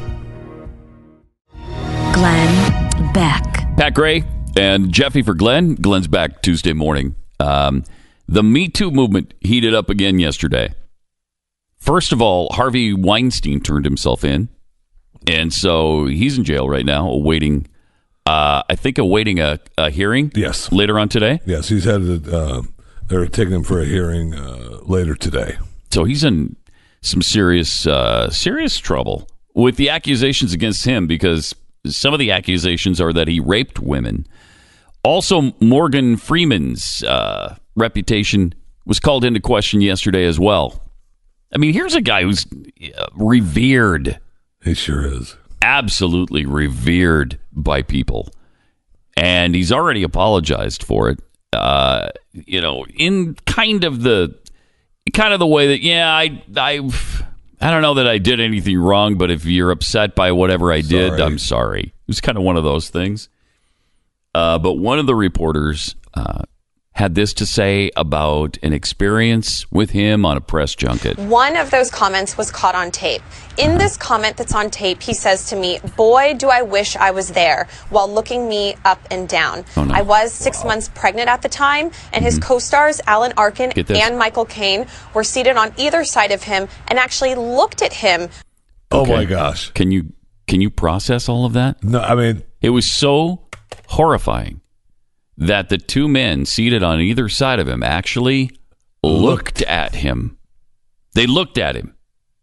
Glenn Beck. Pat Gray and Jeffy for Glenn. Glenn's back Tuesday morning. Um, the Me Too movement heated up again yesterday. First of all, Harvey Weinstein turned himself in, and so he's in jail right now, awaiting, uh, I think, awaiting a, a hearing. Yes. Later on today. Yes, he's headed. Uh, they're taking him for a hearing uh, later today. So he's in some serious, uh, serious trouble with the accusations against him, because some of the accusations are that he raped women. Also, Morgan Freeman's uh, reputation was called into question yesterday as well. I mean, here's a guy who's revered. He sure is. Absolutely revered by people. And he's already apologized for it. Uh, you know, in kind of the kind of the way that, yeah, I, I, I don't know that I did anything wrong, but if you're upset by whatever I did, Sorry. I'm sorry. It was kind of one of those things. Uh, but one of the reporters uh, had this to say about an experience with him on a press junket. One of those comments was caught on tape. In this comment that's on tape, he says to me, "Boy, do I wish I was there," while looking me up and down. Oh, no. I was six wow. months pregnant at the time, and his mm-hmm. co-stars, Alan Arkin and Michael Caine, were seated on either side of him and actually looked at him. Oh, okay. my gosh. Can you can you process all of that? No, I mean... It was so horrifying that the two men seated on either side of him actually looked at him. They looked at him.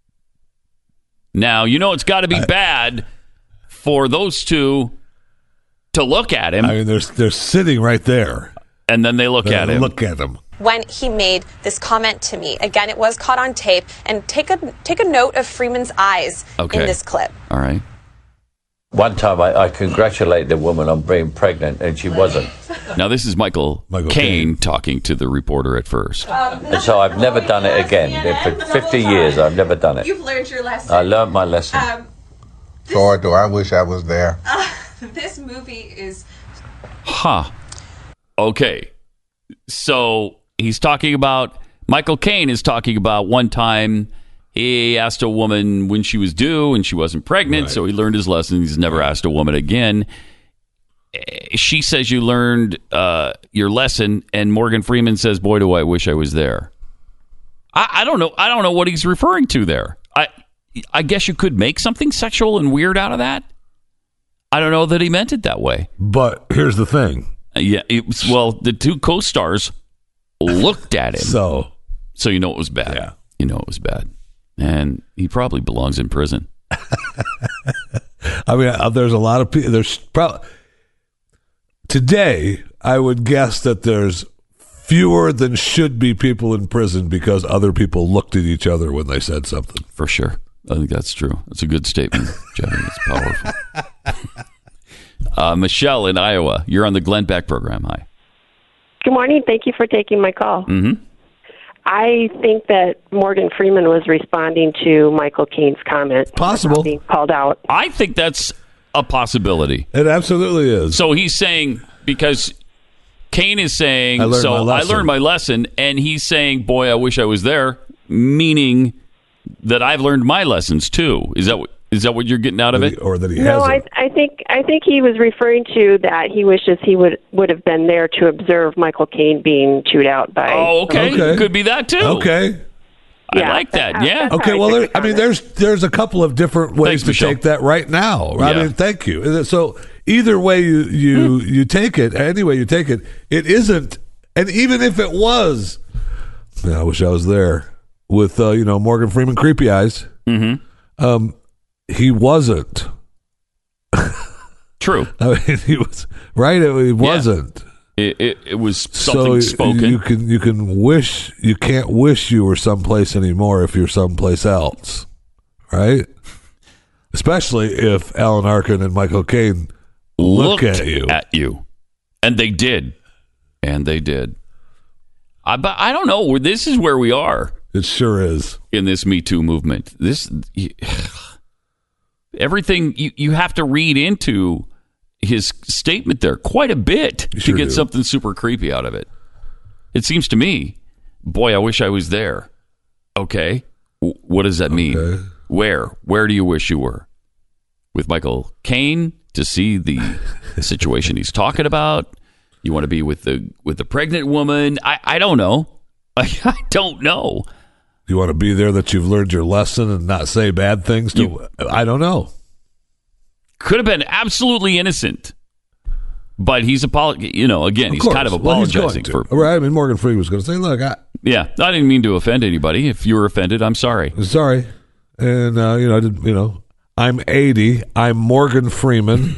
Now, you know it's got to be I, bad for those two to look at him. I mean, they're, they're sitting right there. And then they look they at him. Look at him. When he made this comment to me. Again, it was caught on tape. And take a take a note of Freeman's eyes okay. in this clip. All right. One time I, I congratulated the woman on being pregnant, and she wasn't. Now, this is Michael, Michael Caine talking to the reporter at first. Um, and so I've never done it again. For fifty years, I've never done it. You've learned your lesson. I learned my lesson. Um, Boy, do I wish I was there. Uh, this movie is... Huh. Okay. So he's talking about... Michael Caine is talking about one time... He asked a woman when she was due and she wasn't pregnant, right. So he learned his lesson. He's never asked a woman again. She says you learned uh, your lesson, and Morgan Freeman says, "Boy, do I wish I was there." I, I don't know. I don't know what he's referring to there. I I guess you could make something sexual and weird out of that. I don't know that he meant it that way. But here's the thing. Uh, yeah. It was, well, the two co-stars looked at him, so so you know it was bad. Yeah. You know it was bad. And he probably belongs in prison. I mean, uh, there's a lot of people. There's probably today. I would guess that there's fewer than should be people in prison because other people looked at each other when they said something. For sure, I think that's true. That's a good statement, Jeffy. It's powerful. uh, Michelle in Iowa, you're on the Glenn Beck program. Hi. Good morning. Thank you for taking my call. Mm-hmm. I think that Morgan Freeman was responding to Michael Caine's comment. Possible. Being called out. I think that's a possibility. It absolutely is. So he's saying, because Caine is saying, I so I learned my lesson, and he's saying, boy, I wish I was there, meaning that I've learned my lessons too. Is that what, is that what you're getting out of it? Or that he no, hasn't? I, I think I think he was referring to that he wishes he would, would have been there to observe Michael Caine being chewed out by... Oh, okay. okay. Could be that too. Okay. I yeah, like that, yeah. Okay, well, there, I mean, there's there's a couple of different ways Thanks, to Michelle. take that right now. I Yeah. mean, thank you. So either way you you, Hmm. you take it, any way you take it, it isn't, and even if it was, man, I wish I was there, with, uh, you know, Morgan Freeman creepy eyes, Mm-hmm. um, he wasn't. True. I mean, he was, right? It, he wasn't. It, it, it was something so spoken. You can you can wish you can't wish you were someplace anymore if you're someplace else, right? Especially if Alan Arkin and Michael Caine look Looked at you, at you, and they did, and they did. I but I don't know. This is where we are. It sure is in this Me Too movement. This everything you you have to read into his statement there quite a bit sure to get do. something super creepy out of it. It seems to me, boy, I wish I was there. Okay. W- what does that mean? Okay. Where? Where do you wish you were? With Michael Caine to see the situation he's talking about? You want to be with the with the pregnant woman? I, I don't know. I, I don't know. You want to be there that you've learned your lesson and not say bad things to? You, I don't know. Could have been absolutely innocent, but he's apolog- You know, again, of he's course. kind of well, apologizing for. Right. I mean, Morgan Freeman was going to say, "Look, I." Yeah, I didn't mean to offend anybody. If you were offended, I'm sorry. Sorry, and uh, you know, I did. You know, I'm eighty. I'm Morgan Freeman.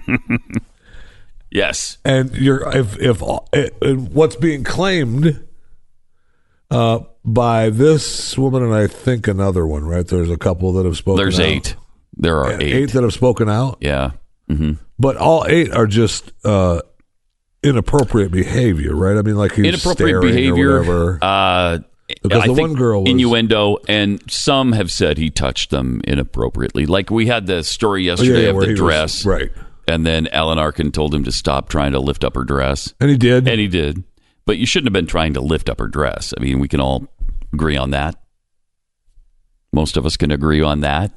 Yes, and you're if if if what's being claimed uh, by this woman and I think another one, right? There's a couple that have spoken. There's out. eight. There are eight. Eight that have spoken out. Yeah, mm-hmm. But all eight are just uh, inappropriate behavior, right? I mean, like he's inappropriate staring behavior. Or whatever. Uh, because I the think one girl was innuendo, and some have said he touched them inappropriately. Like we had the story yesterday oh, yeah, yeah, of the was, dress, right? And then Alan Arkin told him to stop trying to lift up her dress. And he did. And he did. But you shouldn't have been trying to lift up her dress. I mean, we can all agree on that. Most of us can agree on that.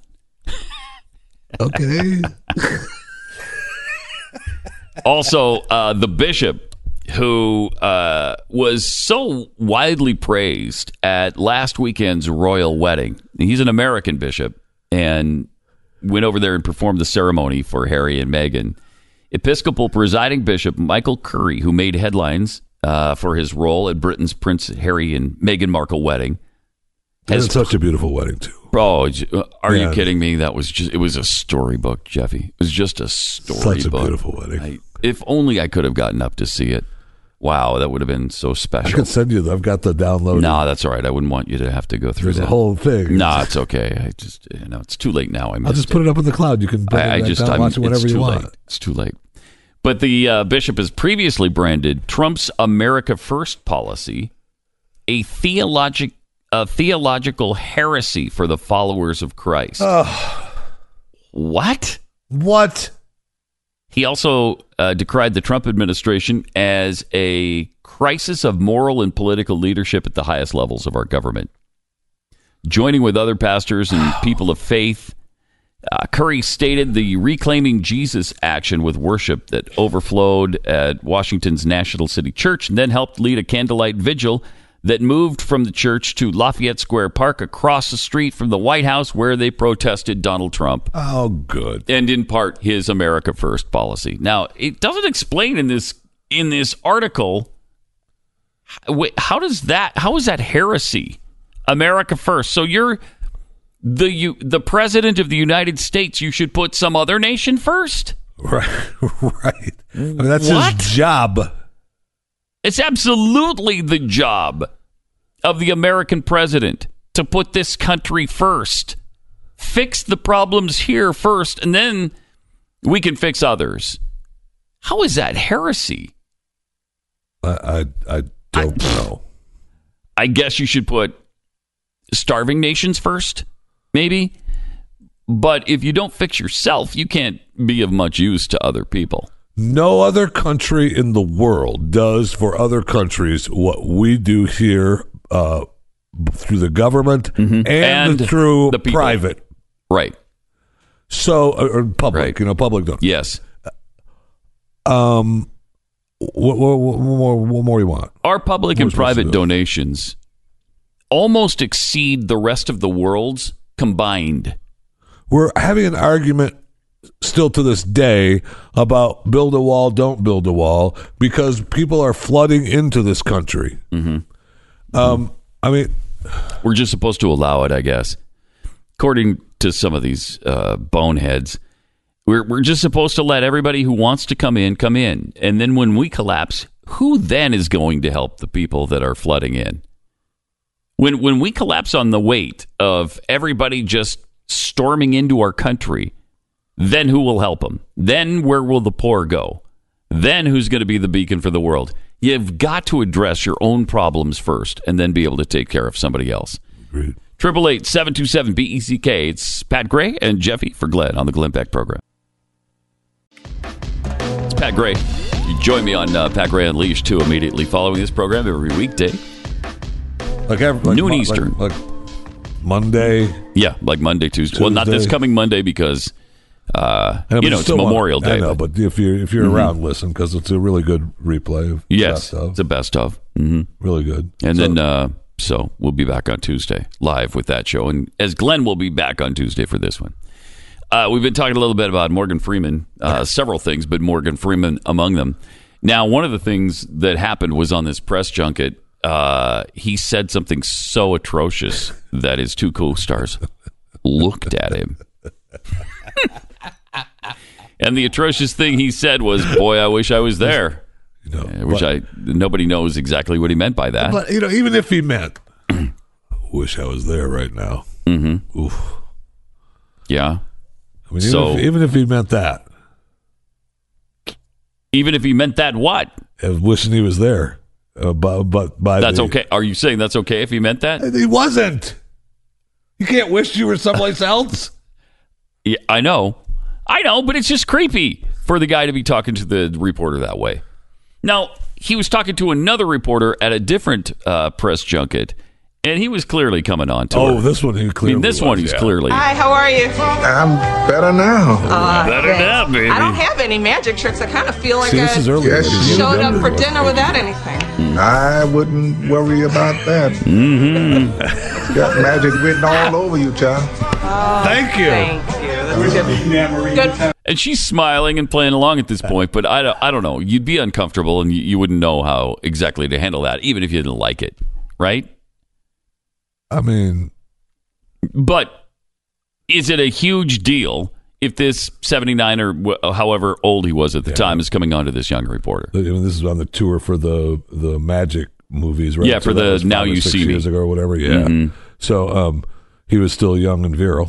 Okay. Also, uh, the bishop who uh, was so widely praised at last weekend's royal wedding. He's an American bishop and went over there and performed the ceremony for Harry and Meghan. Episcopal presiding bishop Michael Curry, who made headlines uh, for his role at Britain's Prince Harry and Meghan Markle wedding. Has such a beautiful wedding, too. Oh, are yeah. you kidding me? That was just, it was a storybook, Jeffy. It was just a storybook. Such a beautiful wedding. I, if only I could have gotten up to see it. Wow, that would have been so special. I could send you. I've got the download. No, nah, that's all right. I wouldn't want you to have to go through There's that. the whole thing. No, nah, it's okay. I just, you know, it's too late now. I missed I'll just put it. it up in the cloud. You can. I, I just down, I'm, watch it whenever you want. Late. It's too late. But the uh, bishop has previously branded Trump's America First policy a theologic, a theological heresy for the followers of Christ. Oh. What? What? He also uh, decried the Trump administration as a crisis of moral and political leadership at the highest levels of our government. Joining with other pastors and people of faith, uh, Curry stated the Reclaiming Jesus action with worship that overflowed at Washington's National City Church and then helped lead a candlelight vigil that moved from the church to Lafayette Square Park across the street from the White House, where they protested Donald Trump. Oh, good. And in part, his America First policy. Now, it doesn't explain in this in this article, how does that, how is that heresy? America First. So you're the you, the president of the United States. You should put some other nation first? Right, right. I mean, that's what? his job. It's absolutely the job of the American president to put this country first. Fix the problems here first, and then we can fix others. How is that heresy? I I, I don't I, know. I guess you should put starving nations first, maybe. But if you don't fix yourself, you can't be of much use to other people. No other country in the world does for other countries what we do here uh, through the government mm-hmm. and, and through the private. Right. So, or public, right. you know, public. Don't. Yes. Um, what, what, what, more, what more you want? Our public and private donations almost exceed the rest of the world's combined. We're having an argument still to this day about build a wall, don't build a wall, because people are flooding into this country. Mm-hmm. Um, I mean, we're just supposed to allow it, I guess. According to some of these uh, boneheads, we're we're just supposed to let everybody who wants to come in come in, and then when we collapse, who then is going to help the people that are flooding in? When when we collapse on the weight of everybody just storming into our country, then who will help them? Then where will the poor go? Then who's going to be the beacon for the world? You've got to address your own problems first and then be able to take care of somebody else. Agreed. eight eight eight, seven two seven, B E C K. It's Pat Gray and Jeffy for Glenn on the Glenn Beck program. It's Pat Gray. You join me on uh, Pat Gray Unleashed, too, immediately following this program every weekday. Like, every, like noon like, Eastern. Like, like Monday. Yeah, like Monday, Tuesday. Tuesday. Well, not this coming Monday because, uh, know, you know, it's Memorial wanna, Day. I know, but if you're, if you're mm-hmm. around, listen, because it's a really good replay. Of yes, best of. It's a best of. Mm-hmm. Really good. And so, then, uh, so we'll be back on Tuesday live with that show. And as Glenn will be back on Tuesday for this one. Uh, we've been talking a little bit about Morgan Freeman, uh, several things, but Morgan Freeman among them. Now, one of the things that happened was on this press junket, uh, he said something so atrocious that his two co-stars looked at him. And the atrocious thing he said was, boy, I wish I was there. You know, uh, which but, I nobody knows exactly what he meant by that. But, you know, even if he meant, wish I was there right now. Mm-hmm. Oof. Yeah. I mean, so, even if, even if he meant that. Even if he meant that what? Of wishing he was there. Uh, but, but by That's the, okay. Are you saying that's okay if he meant that? He wasn't. You can't wish you were someplace else. Yeah, I know. I know, but it's just creepy for the guy to be talking to the reporter that way. Now, he was talking to another reporter at a different uh, press junket, and he was clearly coming on to Oh, her. this one he clearly I mean, this was, one he's yeah. clearly. Hi, how are you? I'm better now. Uh, better now, baby. I don't have any magic tricks. I kind of feel like See, I this is earlier. Yes, showed up for dinner without anything. I wouldn't worry about that. Mm-hmm. Got magic written all over you, child. Oh, Thank you. Thank you. That's good. And she's smiling and playing along at this point, but I don't, I don't know. You'd be uncomfortable, and you, you wouldn't know how exactly to handle that, even if you didn't like it, right? I mean, but is it a huge deal if this seventy-nine or wh- however old he was at the yeah. time is coming on to this young reporter? I mean, this is on the tour for the the Magic movies, right? Yeah, for so the Now You six See Me years ago or whatever. Yeah. Mm-hmm. So um, he was still young and virile,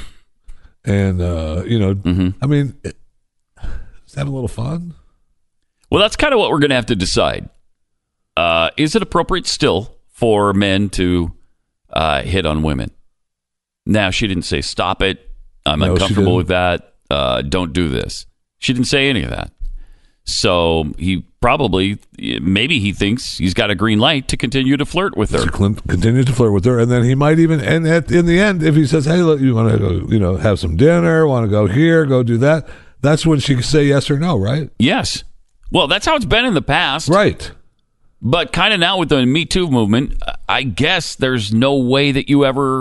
and uh, you know, mm-hmm. I mean, it, is that a little fun? Well, that's kind of what we're going to have to decide. Uh, is it appropriate still for men to uh, hit on women? Now, she didn't say stop it. I'm No, uncomfortable with that. Uh, don't do this. She didn't say any of that. So he probably, maybe he thinks he's got a green light to continue to flirt with her. To continue to flirt with her, and then he might even, and at, in the end, if he says, "Hey, look, you want to go, you know, have some dinner? Want to go here? Go do that?" That's when she can say yes or no, right? Yes. Well, that's how it's been in the past, right? But kind of now with the Me Too movement, I guess there's no way that you ever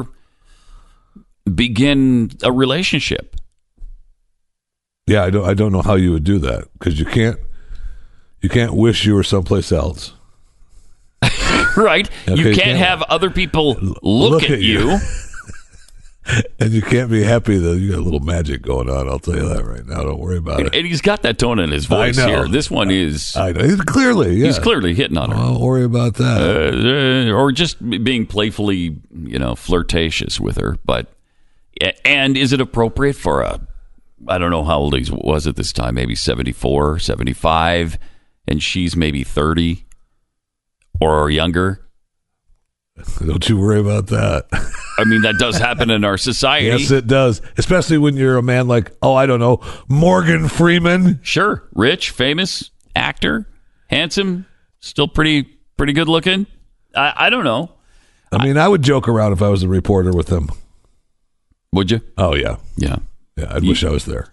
begin a relationship. Yeah, I don't. I don't know how you would do that because you can't. You can't wish you were someplace else. Right. Okay, you, can't you can't have other people look, look at, at you. you. And you can't be happy that you got a little magic going on. I'll tell you that right now. Don't worry about and, it. And he's got that tone in his voice here. This one is. I know. He's clearly, yeah. He's clearly hitting on her. Don't worry about that. Uh, or just being playfully, you know, flirtatious with her. But and is it appropriate for a? I don't know how old he was at this time. Maybe seventy-four, seventy-five, and she's maybe thirty or younger. Don't you worry about that. I mean, that does happen in our society. Yes, it does. Especially when you're a man like, oh, I don't know, Morgan Freeman. Sure. Rich, famous, actor, handsome, still pretty pretty good looking. I, I don't know. I mean, I would joke around if I was a reporter with him. Would you? Oh, yeah. Yeah. Yeah, I'd you, wish I was there.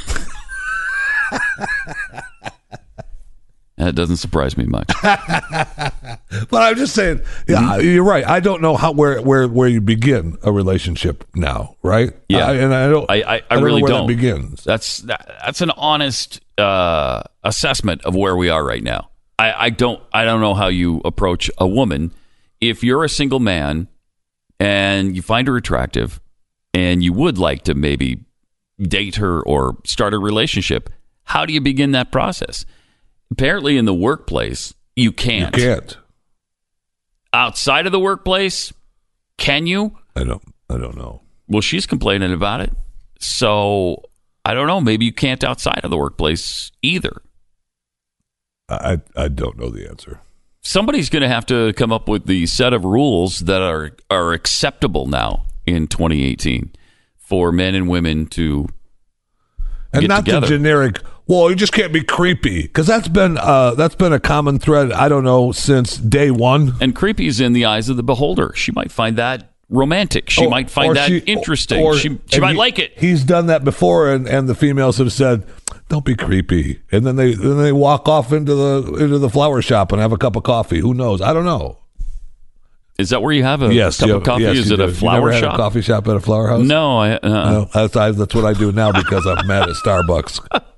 That doesn't surprise me much. But I'm just saying, yeah, mm-hmm. you're right. I don't know how where where where you begin a relationship now, right? Yeah, I, and I don't. I I, I, I don't really know where don't. That begins. That's that, that's an honest uh, assessment of where we are right now. I, I don't I don't know how you approach a woman if you're a single man and you find her attractive and you would like to maybe date her or start a relationship. How do you begin that process? Apparently, in the workplace, you can't. You can't. Outside of the workplace, can you? I don't. I don't know. Well, she's complaining about it, so I don't know. Maybe you can't outside of the workplace either. I I don't know the answer. Somebody's going to have to come up with the set of rules that are are acceptable now in twenty eighteen for men and women to and get not together. the generic. Well, you just can't be creepy because that's been uh, that's been a common thread. I don't know since day one. And creepy is in the eyes of the beholder. She might find that romantic. She or, might find that she, interesting. Or, she she might he, like it. He's done that before, and, and the females have said, "Don't be creepy," and then they then they walk off into the into the flower shop and have a cup of coffee. Who knows? I don't know. Is that where you have a yes, cup have, of coffee? Yes, is it do. a flower you never shop? Had a coffee shop at a flower house? No, I, uh, no that's, I, that's what I do now because I'm mad at Starbucks.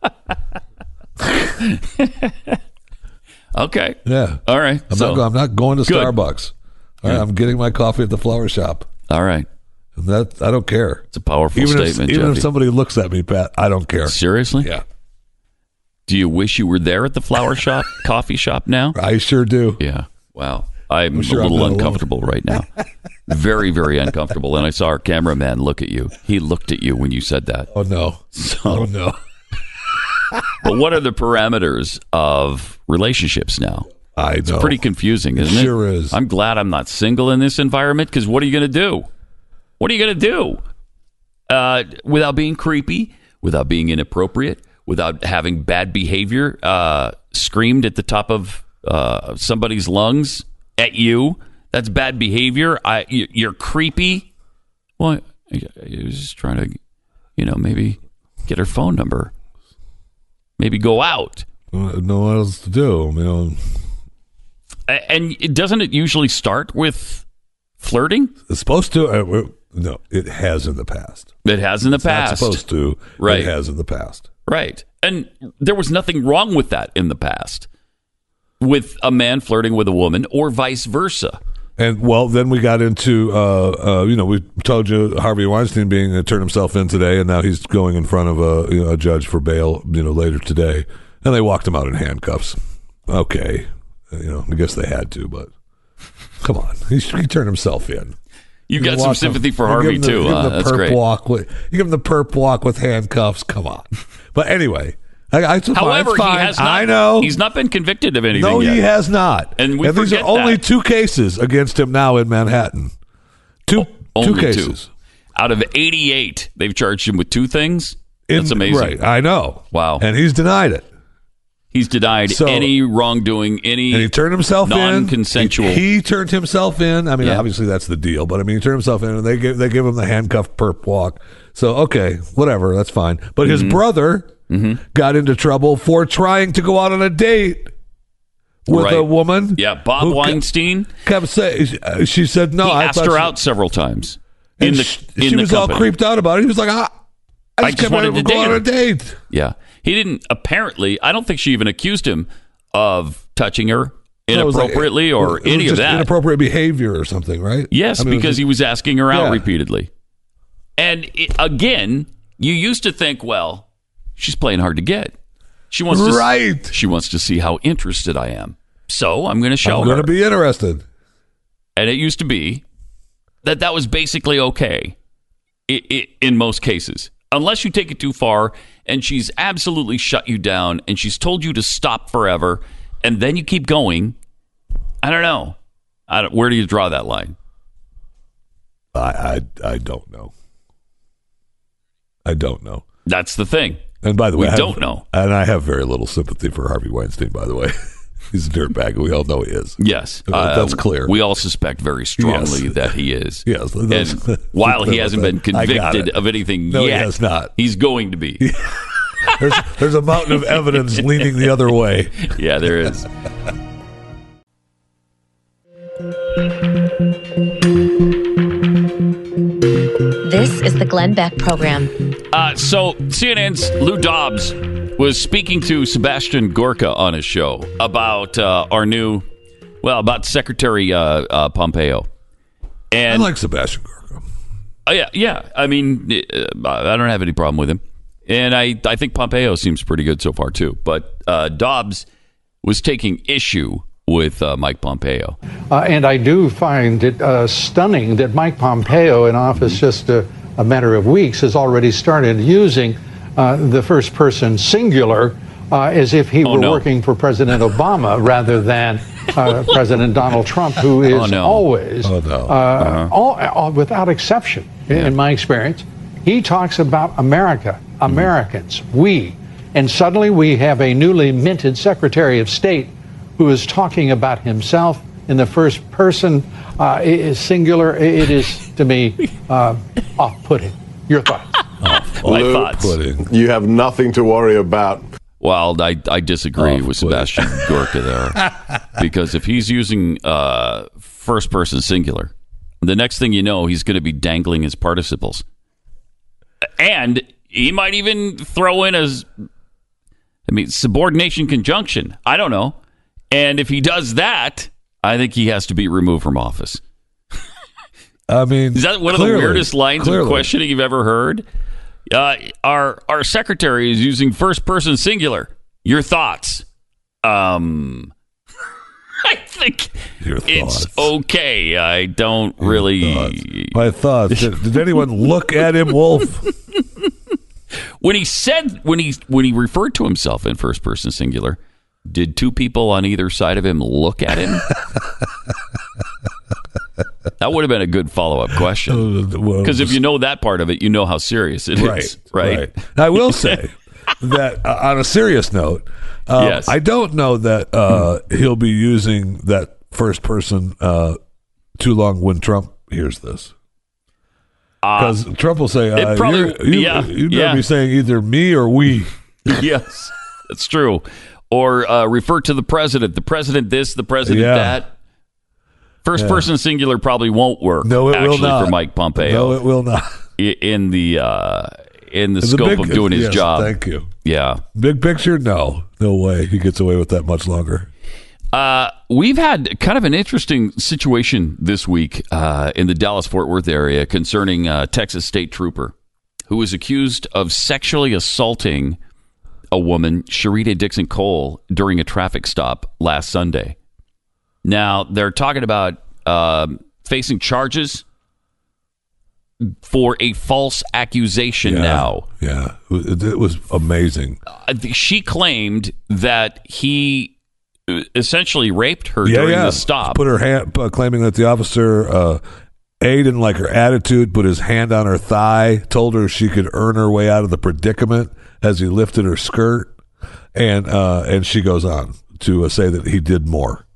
Okay. Yeah. All right. I'm, so, not, I'm not going to good. Starbucks. All right. Yeah. I'm getting my coffee at the flower shop. All right. And that I don't care. It's a powerful even statement, if, even Jeffy. if somebody looks at me, Pat, I don't care. Seriously? Yeah. Do you wish you were there at the flower shop, coffee shop now? I sure do. Yeah. Wow. I'm, I'm sure a little I'm uncomfortable right now. Very, very uncomfortable. And I saw our cameraman look at you. He looked at you when you said that. Oh, no. So, oh, no. But what are the parameters of relationships now? I know. It's pretty confusing, isn't it? It sure is. I'm glad I'm not single in this environment because what are you going to do? What are you going to do? Uh, without being creepy, without being inappropriate, without having bad behavior uh, screamed at the top of uh, somebody's lungs at you. That's bad behavior. I, you're creepy. Well, I was just trying to, you know, maybe get her phone number. Maybe go out. No what else to do. You know. And it, doesn't it usually start with flirting? It's supposed to. Uh, no, it has in the past. It has in the it's past. Not supposed to. Right. It has in the past. Right. And there was nothing wrong with that in the past. With a man flirting with a woman or vice versa. And, well, then we got into, uh, uh, you know, we told you Harvey Weinstein being uh, turned himself in today, and now he's going in front of a, you know, a judge for bail, you know, later today. And they walked him out in handcuffs. Okay. You know, I guess they had to, but come on. He, he turned himself in. You got some sympathy him, for Harvey, the, too. Uh, that's perp great. Walk with, you give him the perp walk with handcuffs. Come on. But anyway. I, I, it's However, fine, he has not, not, I know. He's not been convicted of anything No, yet. he has not. And we and these are forget only that. two cases against him now in Manhattan. Two, oh, two only cases. Two. Out of eighty-eight, they've charged him with two things? In, That's amazing. Right, I know. Wow. And he's denied it. He's denied so, any wrongdoing, any and he turned himself non-consensual. in. He, he turned himself in. I mean, yeah. obviously that's the deal, but I mean, he turned himself in, and they give they give him the handcuff perp walk. So okay, whatever, that's fine. But his mm-hmm. brother mm-hmm. got into trouble for trying to go out on a date with right. a woman. Yeah, Bob Weinstein kept saying, she said no. He I asked her she, out several times. In the, she, in she the was company. all creeped out about it. He was like, ah, I just, I just wanted to go date on her. a date. Yeah, he didn't. Apparently, I don't think she even accused him of touching her inappropriately no, or like, any of that. Inappropriate behavior or something, right? Yes, I mean, because just, he was asking her out yeah. repeatedly. And it, again, you used to think, well, she's playing hard to get. She wants to right. She wants to see how interested I am. So I'm going to show I'm her. going to be interested. And it used to be that that was basically okay it, it, in most cases. Unless you take it too far and she's absolutely shut you down and she's told you to stop forever and then you keep going. I don't know. I don't, where do you draw that line? I, I I don't know. I don't know. That's the thing. And by the way, we I have, don't know. And I have very little sympathy for Harvey Weinstein, by the way. He's a dirtbag. We all know he is. Yes. Uh, that's uh, clear. We all suspect very strongly yes. that he is. Yes. And while he hasn't been convicted of anything no, yet, he has not. He's going to be. there's, there's a mountain of evidence leaning the other way. Yeah, there is. This is the Glenn Beck Program. Uh, so C N N's Lou Dobbs was speaking to Sebastian Gorka on his show about uh, our new, well, about Secretary uh, uh, Pompeo. And I like Sebastian Gorka. Uh, yeah, yeah. I mean, uh, I don't have any problem with him. And I, I think Pompeo seems pretty good so far, too. But uh, Dobbs was taking issue with uh, Mike Pompeo. Uh, and I do find it uh, stunning that Mike Pompeo, in office just a, a matter of weeks, has already started using uh, the first person singular uh, as if he oh, were no. working for President Obama rather than uh, President Donald Trump, who is oh, no. always, oh, no. uh, uh-huh. all, all, without exception, yeah. in my experience, he talks about America, Americans, mm-hmm. we. And suddenly we have a newly minted Secretary of State who is talking about himself in the first person. Uh, it is singular. It is, to me, uh, off-putting. Your thoughts? My thoughts. You have nothing to worry about. Well, I, I disagree with Sebastian Gorka there. Because if he's using uh, first person singular, the next thing you know, he's going to be dangling his participles. And he might even throw in as, I mean, subordination conjunction. I don't know. And if he does that, I think he has to be removed from office. I mean, is that one clearly, of the weirdest lines clearly. of questioning you've ever heard? Uh, our our secretary is using first person singular. Your thoughts? Um, I think Your it's thoughts. okay. I don't Your really. Thoughts. My thoughts. Did, did anyone look at him, Wolf? When he said when he when he referred to himself in first person singular, did two people on either side of him look at him? That would have been a good follow-up question. Because if you know that part of it, you know how serious it right, is, right? right. I will say that uh, on a serious note, um, yes. I don't know that uh, he'll be using that first person uh, too long when Trump hears this. Because uh, Trump will say, uh, probably, you're, you, yeah, you'd better yeah. be saying either me or we. Yes, that's true. Or uh, refer to the president. The president this, the president Yeah. that. First Yeah. person singular probably won't work. No, it actually, will not. for Mike Pompeo. No, it will not. In the uh, in the The scope big- of doing his yes, job. Thank you. Yeah. Big picture, no. No way he gets away with that much longer. Uh, we've had kind of an interesting situation this week uh, in the Dallas-Fort Worth area concerning a Texas state trooper who was accused of sexually assaulting a woman, Sharita Dixon Cole, during a traffic stop last Sunday. Now, they're talking about uh, facing charges for a false accusation Yeah, now. Yeah, it, it was amazing. Uh, she claimed that he essentially raped her Yeah, during yeah. the stop. Put her hand, uh, claiming that the officer uh, A, didn't like her attitude, put his hand on her thigh, told her she could earn her way out of the predicament as he lifted her skirt, and uh, and she goes on to uh, say that he did more.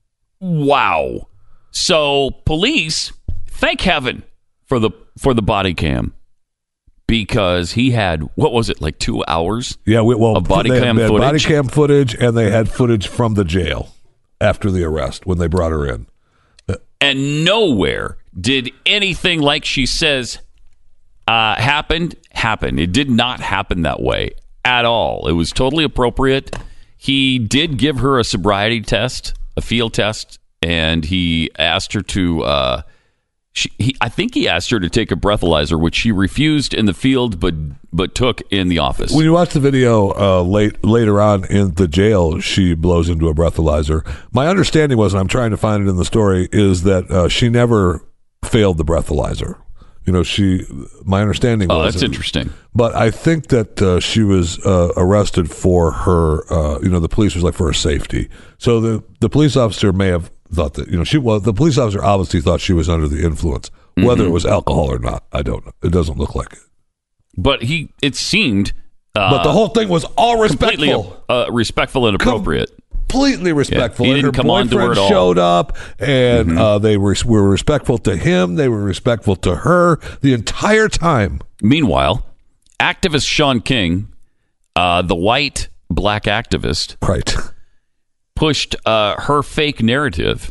Wow. So police, thank heaven for the for the body cam, because he had, what was it, like two hours Yeah, we, well, of body they cam had, they had footage? body cam footage, and they had footage from the jail after the arrest when they brought her in. And nowhere did anything like she says uh, happened, happen. It did not happen that way at all. It was totally appropriate. He did give her a sobriety test, a field test, and he asked her to, uh, she, he, I think he asked her to take a breathalyzer, which she refused in the field, but but took in the office. When you watch the video uh, late later on in the jail, she blows into a breathalyzer. My understanding was, and I'm trying to find it in the story, is that uh, she never failed the breathalyzer. You know, she. My understanding Oh, was that's interesting. But I think that uh, she was uh, arrested for her. Uh, you know, the police was like for her safety. So the the police officer may have thought that, you know, she well the police officer obviously thought she was under the influence, whether Mhm. it was alcohol or not. I don't know. It doesn't look like it. But he, it seemed, uh, But the whole thing was all completely respectful. uh, respectful and appropriate. Completely respectful. Yeah, he And didn't her come on to her boyfriend at all. showed up, and Mhm. uh, they were were respectful to him. They were respectful to her the entire time. Meanwhile, activist Sean King, uh, the white black activist, right, pushed uh, her fake narrative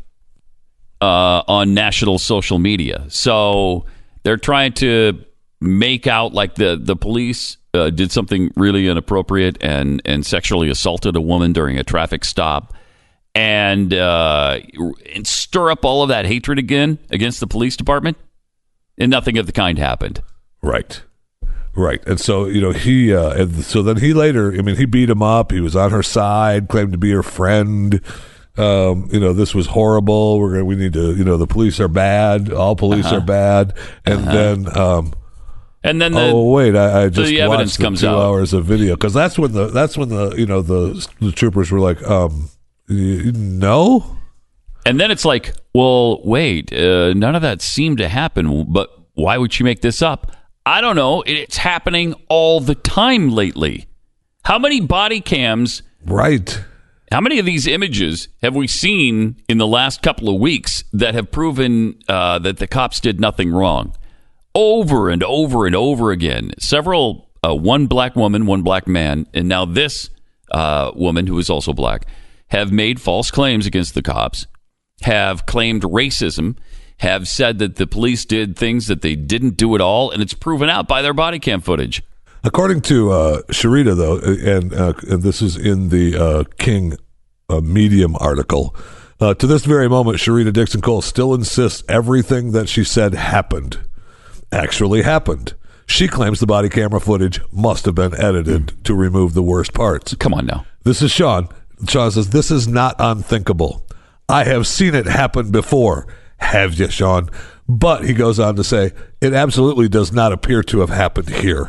uh, on national social media. So they're trying to make out like the the police uh, did something really inappropriate and and sexually assaulted a woman during a traffic stop, and uh, and stir up all of that hatred again against the police department, and nothing of the kind happened. Right. Right. And so, you know, he, uh, and so then he later, I mean, he beat him up. He was on her side, claimed to be her friend. Um, you know, this was horrible. We're going to, we need to, you know, the police are bad. All police Uh-huh. are bad. And Uh-huh. then, um, And then the, oh wait, I, I just the watched evidence the comes two out. hours of video, because that's when the that's when the you know the the troopers were like, um, y- no, And then it's like, well, wait, uh, none of that seemed to happen, but why would she make this up? I don't know. It's happening all the time lately. How many body cams? Right. How many of these images have we seen in the last couple of weeks that have proven uh, that the cops did nothing wrong? Over and over and over again. Several, uh, one black woman, one black man, and now this uh, woman, who is also black, have made false claims against the cops, have claimed racism, have said that the police did things that they didn't do at all, and it's proven out by their body cam footage. According to uh, Sharita, though, and, uh, and this is in the uh, King uh, Medium article, uh, to this very moment, Sharita Dixon Cole still insists everything that she said happened actually happened. She claims the body camera footage must have been edited mm. to remove the worst parts. Come on now. This is Sean. Sean says, this is not unthinkable. I have seen it happen before. Have you, Sean? But he goes on to say, it absolutely does not appear to have happened here.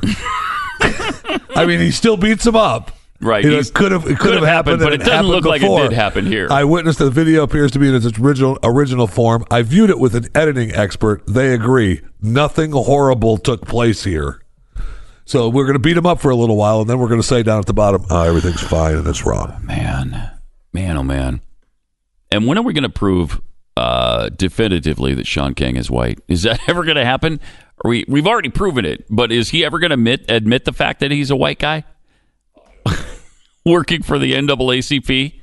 I mean, he still beats him up. Right. You know, it could have, it could have happened, happened, but it doesn't look before. like it did happen here. I witnessed the video appears to be in its original original form. I viewed it with an editing expert. They agree. Nothing horrible took place here. So we're going to beat him up for a little while, and then we're going to say down at the bottom, oh, everything's fine and it's wrong. Man. Man, oh, man. And when are we going to prove uh, definitively that Sean King is white? Is that ever going to happen? Are we, we've already proven it, but is he ever going to admit, admit the fact that he's a white guy? Working for the N double A C P?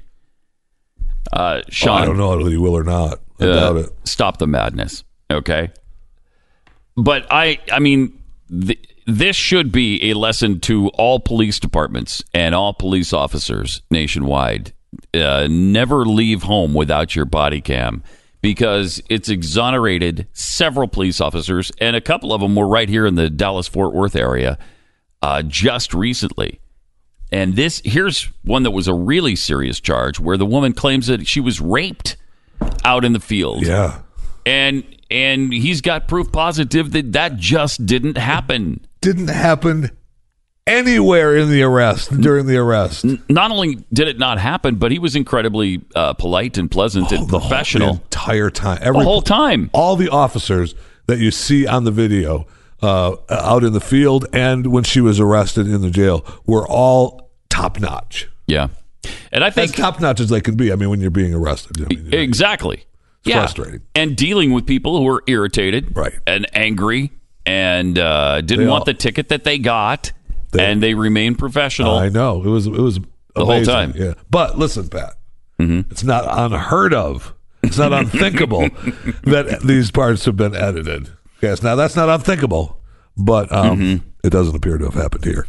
Uh, Sean. Oh, I don't know whether he will or not. I uh, doubt it. Stop the madness, okay? But I, I mean, th- this should be a lesson to all police departments and all police officers nationwide. Uh, never leave home without your body cam, because it's exonerated several police officers, and a couple of them were right here in the Dallas-Fort Worth area uh, just recently. And this here's one that was a really serious charge, where the woman claims that she was raped out in the field. Yeah. And and he's got proof positive that that just didn't happen. Didn't happen anywhere in the arrest, during the arrest. Not only did it not happen, but he was incredibly uh, polite and pleasant oh, and professional. The, whole, the entire time. Every, the whole time. All the officers that you see on the video uh, out in the field and when she was arrested in the jail were all top-notch. Yeah. And I think as top-notch as they can be. I mean, when you're being arrested. I mean, exactly. It's yeah. frustrating. And dealing with people who are irritated right. and angry and uh, didn't they want all, the ticket that they got, they, and they remain professional. I know. It was it was the amazing. whole time. Yeah. But listen, Pat, mm-hmm. it's not unheard of. It's not unthinkable that these parts have been edited. Yes, now that's not unthinkable, but um, mm-hmm. it doesn't appear to have happened here.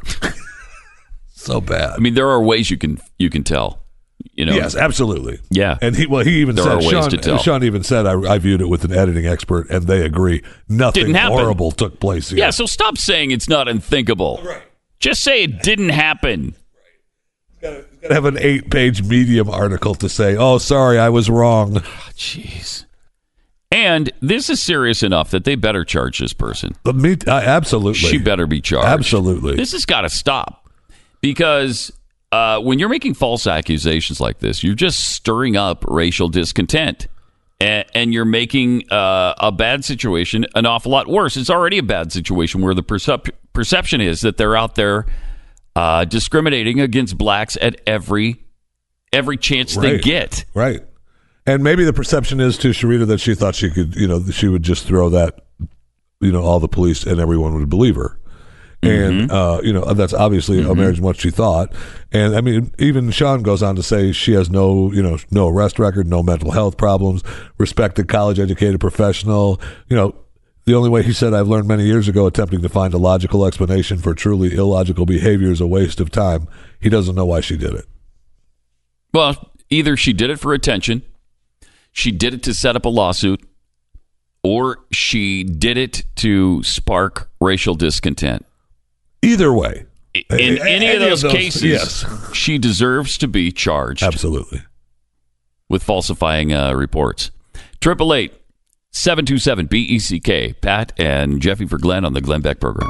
So bad. I mean, there are ways you can you can tell. You know. Yes, absolutely. Yeah. And he well he even there said are ways Sean, to tell. Sean even said I, I viewed it with an editing expert, and they agree. Nothing horrible took place here. Yeah. So stop saying it's not unthinkable. Right. Just say it didn't happen. Got to have an eight-page Medium article to say, "Oh, sorry, I was wrong." Jeez. And this is serious enough that they better charge this person. The me, uh, absolutely. She better be charged. Absolutely. This has got to stop, because uh, when you're making false accusations like this, you're just stirring up racial discontent, and, and you're making uh, a bad situation an awful lot worse. It's already a bad situation where the percep- perception is that they're out there uh, discriminating against blacks at every every chance right. they get. Right. And maybe the perception is to Sharita that she thought she could, you know, she would just throw that, you know, all the police and everyone would believe her. And, mm-hmm. uh, you know, that's obviously mm-hmm. very much she thought. And, I mean, even Sean goes on to say she has no, you know, no arrest record, no mental health problems, respected college-educated professional. You know, the only way he said, I've learned many years ago, attempting to find a logical explanation for truly illogical behavior is a waste of time. He doesn't know why she did it. Well, either she did it for attention, she did it to set up a lawsuit, or she did it to spark racial discontent. Either way. In any, any of those, of those cases, yes. she deserves to be charged. Absolutely. With falsifying uh, reports. eight eight eight, seven two seven, B E C K. Pat and Jeffy for Glenn on the Glenn Beck program.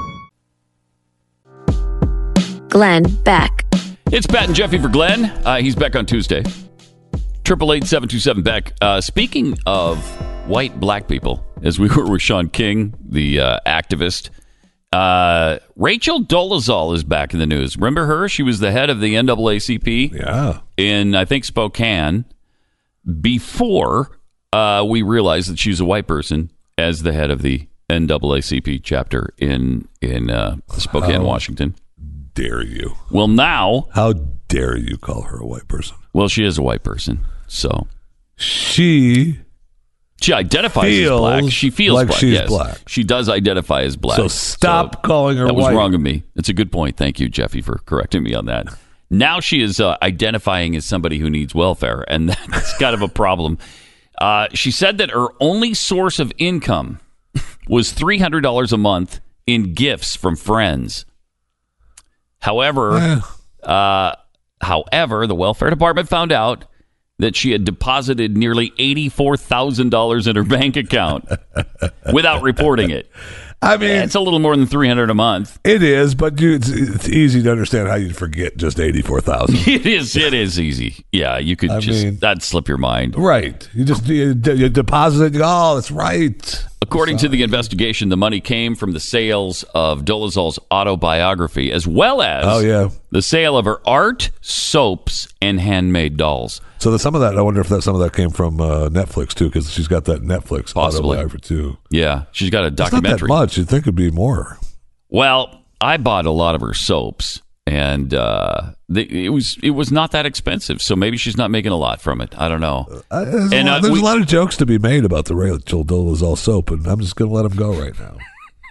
Glenn Beck. It's Pat and Jeffy for Glenn. Uh, he's back on Tuesday. eight eight eight, seven two seven, Beck. Uh, speaking of white black people, as we were with Sean King, the uh, activist, Uh, Rachel Dolezal is back in the news. Remember her? She was the head of the N double A C P yeah. in, I think, Spokane before uh, we realized that she's a white person as the head of the N double A C P chapter in, in uh, Spokane, How Washington. Dare you? Well, now... How dare you call her a white person? Well, she is a white person, so... She... She identifies feels as black. She feels like black. she's yes. black. She does identify as black. So stop so calling her that white. That was wrong of me. It's a good point. Thank you, Jeffy, for correcting me on that. Now she is uh, identifying as somebody who needs welfare, and that's kind of a problem. Uh, she said that her only source of income was three hundred dollars a month in gifts from friends. However, uh, however, the welfare department found out that she had deposited nearly eighty-four thousand dollars in her bank account without reporting it. I mean, it's a little more than three hundred dollars a month. It is, but you, it's, it's easy to understand how you'd forget just eighty-four thousand dollars. It is. It is easy. Yeah, you could I just mean, that'd slip your mind. Right. You just you, you deposit it. You go, oh, that's right. According to the investigation, the money came from the sales of Dolezal's autobiography, as well as oh, yeah. the sale of her art, soaps, and handmade dolls. So the, some of that, I wonder if that some of that came from uh, Netflix too, because she's got that Netflix Possibly. autobiography too. Yeah, she's got a It's not documentary. that much. You'd think it'd be more. Well, I bought a lot of her soaps, and uh, they, it was it was not that expensive. So maybe she's not making a lot from it. I don't know. Uh, there's and a lot, uh, there's we, a lot of jokes to be made about the Rachel Dolezal soap, and I'm just going to let them go right now.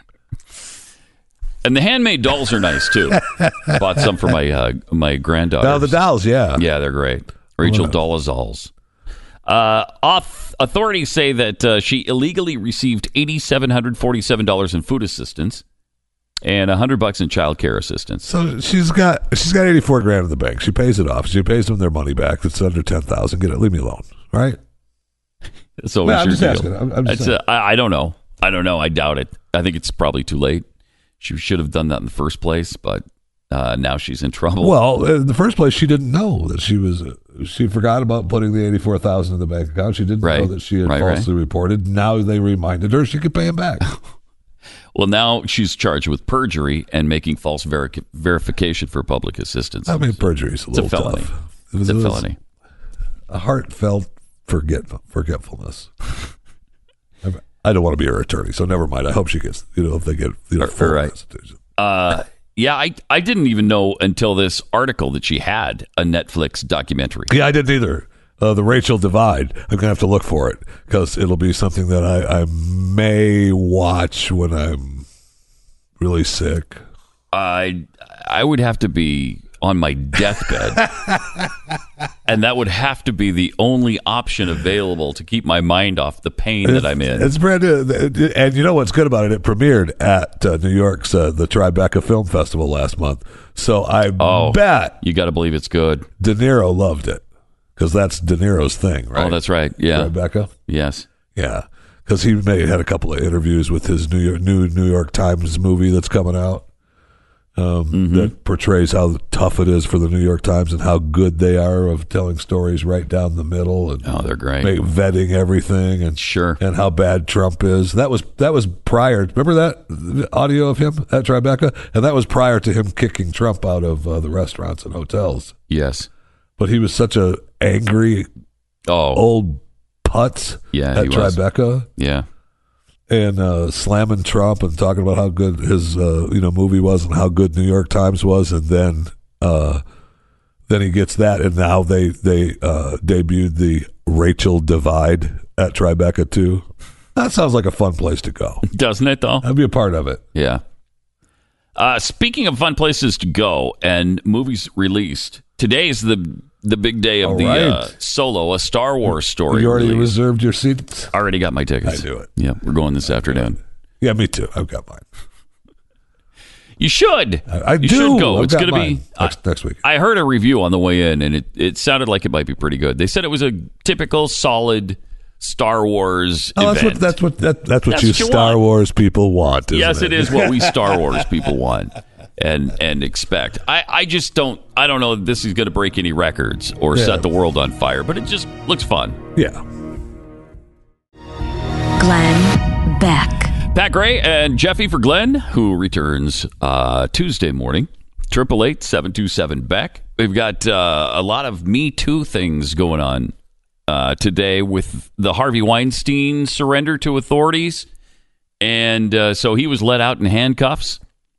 And the handmade dolls are nice too. Bought some for my uh, my granddaughter. Now the dolls, yeah, yeah, they're great. Rachel Dolezal's. Uh, off, authorities say that uh, she illegally received eight thousand seven hundred forty-seven dollars in food assistance and a hundred bucks in child care assistance. So she's got she's got eighty-four grand in the bank. She pays it off. She pays them their money back. That's under ten thousand. Get it. Leave me alone. Right. So well, I'm just asking. I'm, I'm just uh, I, I don't know. I don't know. I doubt it. I think it's probably too late. She should have done that in the first place, but uh, now she's in trouble. Well, in the first place, she didn't know that she was. Uh, she forgot about putting the eighty-four thousand in the bank account. She didn't right. know that she had right, falsely right. reported. Now they reminded her she could pay him back. Well, now she's charged with perjury and making false veri- verification for public assistance. I mean, perjury is a it's little a felony. tough. It was, it's a felony. A heartfelt forget forgetfulness. I don't want to be her attorney, so never mind. I hope she gets, you know, if they get, you know, full right. restitution. Uh, yeah, I I didn't even know until this article that she had a Netflix documentary. Yeah, I didn't either. Uh, the Rachel Divide. I'm gonna have to look for it because it'll be something that I, I may watch when I'm really sick. I I would have to be on my deathbed, and that would have to be the only option available to keep my mind off the pain that I'm in. It's brand new, and you know what's good about it? It premiered at uh, New York's uh, the Tribeca Film Festival last month. So I oh, bet you got to believe it's good. De Niro loved it because that's De Niro's thing, right? Oh, that's right. Yeah, Tribeca. Yes. Yeah, because he may had a couple of interviews with his New York, new New York Times movie that's coming out. Um, mm-hmm. That portrays how tough it is for the New York Times and how good they are of telling stories right down the middle and oh, they're great, make, vetting everything and sure, and how bad Trump is. That was that was prior. Remember that audio of him at Tribeca, and that was prior to him kicking Trump out of uh, the restaurants and hotels. Yes, but he was such a angry, oh, old putz yeah, at he Tribeca. Was. Yeah. And uh, slamming Trump and talking about how good his uh, you know movie was and how good New York Times was, and then uh, then he gets that, and now they they uh, debuted the Rachel Divide at Tribeca too. That sounds like a fun place to go, doesn't it? Though I'd be a part of it. Yeah. Uh, speaking of fun places to go and movies released, today's the the big day of All the right. uh, Solo, a Star Wars story. You already release. reserved your seats? I already got my tickets. I do it. Yeah, we're going this afternoon. Yeah, me too. I've got mine. You should. I, I you do. should go. I've it's got going to mine. be next, uh, next week. I heard a review on the way in, and it, it sounded like it might be pretty good. They said it was a typical, solid Star Wars Oh, that's event. what that's what that, that's what That's you what you Star want. Wars people want. Isn't Yes, it it is what we Star Wars people want and and expect. I, I just don't. I don't know if this is going to break any records or Yeah. set the world on fire, but it just looks fun. Yeah. Glenn Beck. Pat Gray and Jeffy for Glenn, who returns uh, Tuesday morning. Triple eight seven two seven Beck. We've got uh, a lot of Me Too things going on uh, today with the Harvey Weinstein surrender to authorities, and uh, so he was let out in handcuffs.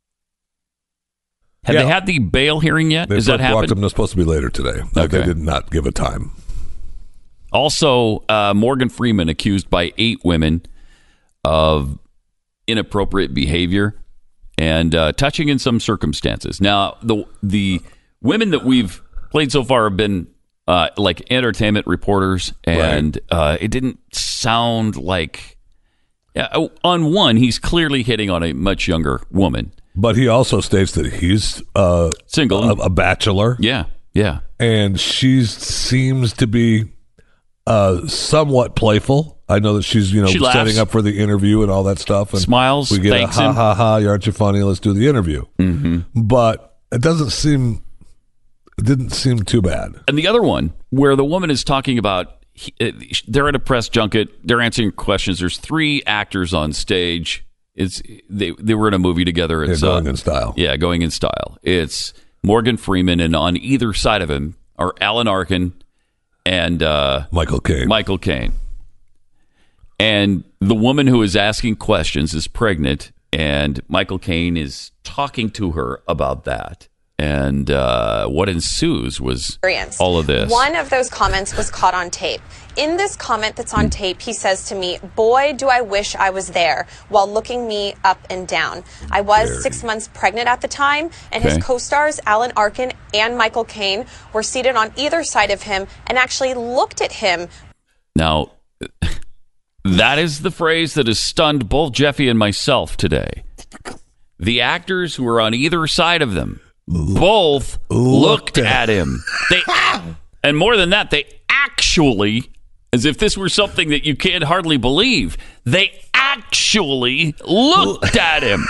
Have yeah. they had the bail hearing yet? They Is that happened? Them, they're supposed to be later today. Okay. They did not give a time. Also, uh, Morgan Freeman accused by eight women of inappropriate behavior and uh, touching in some circumstances. Now, the the women that we've played so far have been uh, like entertainment reporters, and right. uh, it didn't sound like. Uh, on one, he's clearly hitting on a much younger woman, but he also states that he's uh, single, a, a bachelor. Yeah, yeah, and she seems to be uh, somewhat playful. I know that she's, you know, she setting up for the interview and all that stuff. And smiles, we get thanks a ha him. ha ha, aren't you funny? Let's do the interview. Mm-hmm. But it doesn't seem, it didn't seem too bad. And the other one, where the woman is talking about, he, they're at a press junket, they're answering questions. There's three actors on stage. It's they they were in a movie together. It's yeah, going uh, in style. Yeah, going in style. It's Morgan Freeman, and on either side of him are Alan Arkin and uh, Michael Caine. Michael Caine. And the woman who is asking questions is pregnant, and Michael Caine is talking to her about that. And uh, what ensues was all of this. One of those comments was caught on tape. In this comment that's on tape, he says to me, "Boy, do I wish I was there," while looking me up and down. I was Very. six months pregnant at the time, and okay. his co-stars, Alan Arkin and Michael Caine, were seated on either side of him and actually looked at him. Now, that is the phrase that has stunned both Jeffy and myself today. The actors who were on either side of them both looked, looked at him. They, and more than that, they actually, as if this were something that you can't hardly believe, they actually looked at him.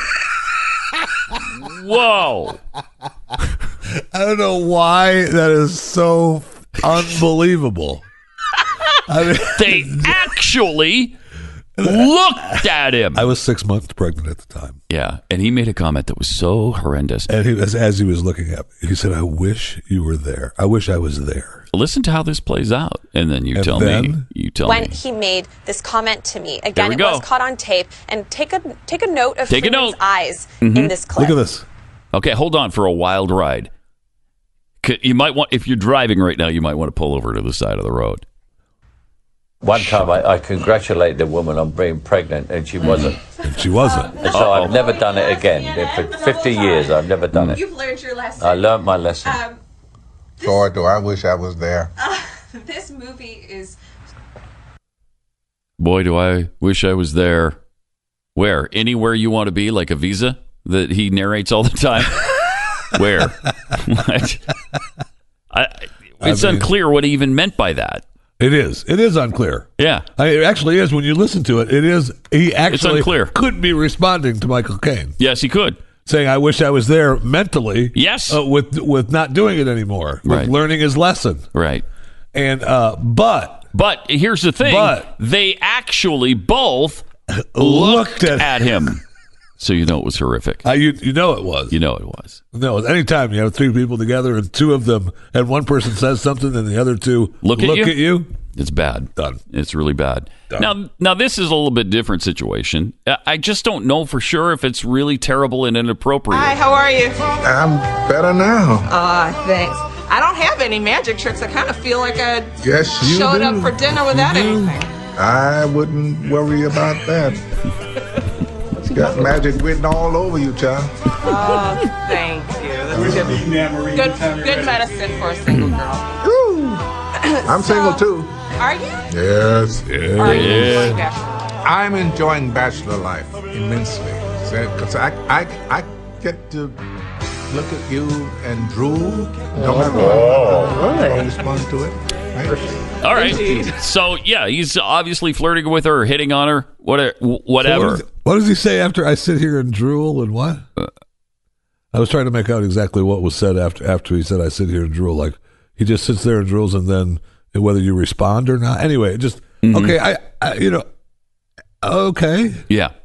Whoa. I don't know why that is so unbelievable. I mean, they actually looked at him. I was six months pregnant at the time. Yeah, and he made a comment that was so horrendous. And he, as, as he was looking at me, he said, "I wish you were there. I wish I was there." Listen to how this plays out, and then you and tell then, me. You tell when me. he made this comment to me again, it go. was caught on tape. And take a take a note of take Freeman's note. eyes mm-hmm. in this clip. Look at this. Okay, hold on for a wild ride. You might want, if you're driving right now, you might want to pull over to the side of the road. One time I, I congratulated the woman on being pregnant, and she wasn't. And she wasn't. And so Uh-oh. I've never done it again. For fifty years, I've never done it. You've learned your lesson. I learned my lesson. Um, Boy, do I wish I was there. Uh, this movie is... Boy, do I wish I was there. Where? Anywhere you want to be, like a visa that he narrates all the time? Where? What? I, it's I mean, unclear what he even meant by that. It is. It is unclear. Yeah. I mean, it actually is. When you listen to it, it is. He actually it's unclear. could be responding to Michael Caine. Yes, he could. Saying, "I wish I was there mentally." Yes. Uh, with with not doing it anymore. With right. learning his lesson. Right. And, uh, but. But here's the thing. But. They actually both looked, looked at, at him. So you know it was horrific. Uh, you you know it was. You know it was. No, anytime you have three people together and two of them, and one person says something and the other two look at, look you? at you, it's bad. Done. It's really bad. Done. Now, now this is a little bit different situation. I just don't know for sure if it's really terrible and inappropriate. Hi, how are you? I'm better now. Ah, uh, thanks. I don't have any magic tricks. I kind of feel like I yes, you showed do. up for dinner without you anything. I wouldn't worry about that. It's got magic written all over you, child. Oh, thank you. That's good, good, good medicine for a single girl. Woo. I'm so, single too. Are you? Yes. Yeah. Are you enjoying bachelor? I'm enjoying bachelor life immensely. Because I, I, I get to look at you and drool. Don't have oh, to really? respond to it. Right? All right. Indeed. So, yeah, he's obviously flirting with her, hitting on her, whatever. whatever. So what, does, what does he say after I sit here and drool and what? Uh, I was trying to make out exactly what was said after after he said I sit here and drool. Like, he just sits there and drools and then whether you respond or not. Anyway, just, mm-hmm. okay, I, I, you know, okay. Yeah.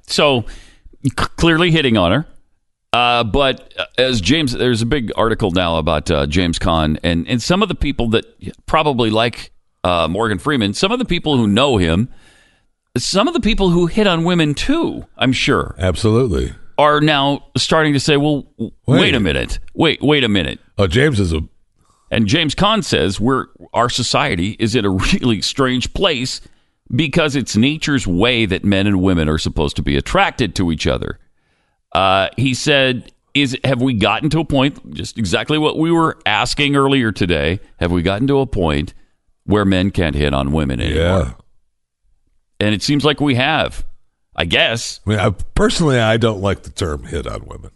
So c- clearly hitting on her. Uh, but as James, there's a big article now about uh, James Caan and, and some of the people that probably like uh, Morgan Freeman, some of the people who know him, some of the people who hit on women too, I'm sure. Absolutely. Are now starting to say, well, wait, wait a minute. Wait, wait a minute. Oh, James is a... And James Caan says we're our society is in a really strange place because it's nature's way that men and women are supposed to be attracted to each other. Uh, he said, "Is have we gotten to a point, just exactly what we were asking earlier today, have we gotten to a point where men can't hit on women anymore?" Yeah. And it seems like we have, I guess. I mean, I, personally, I don't like the term hit on women.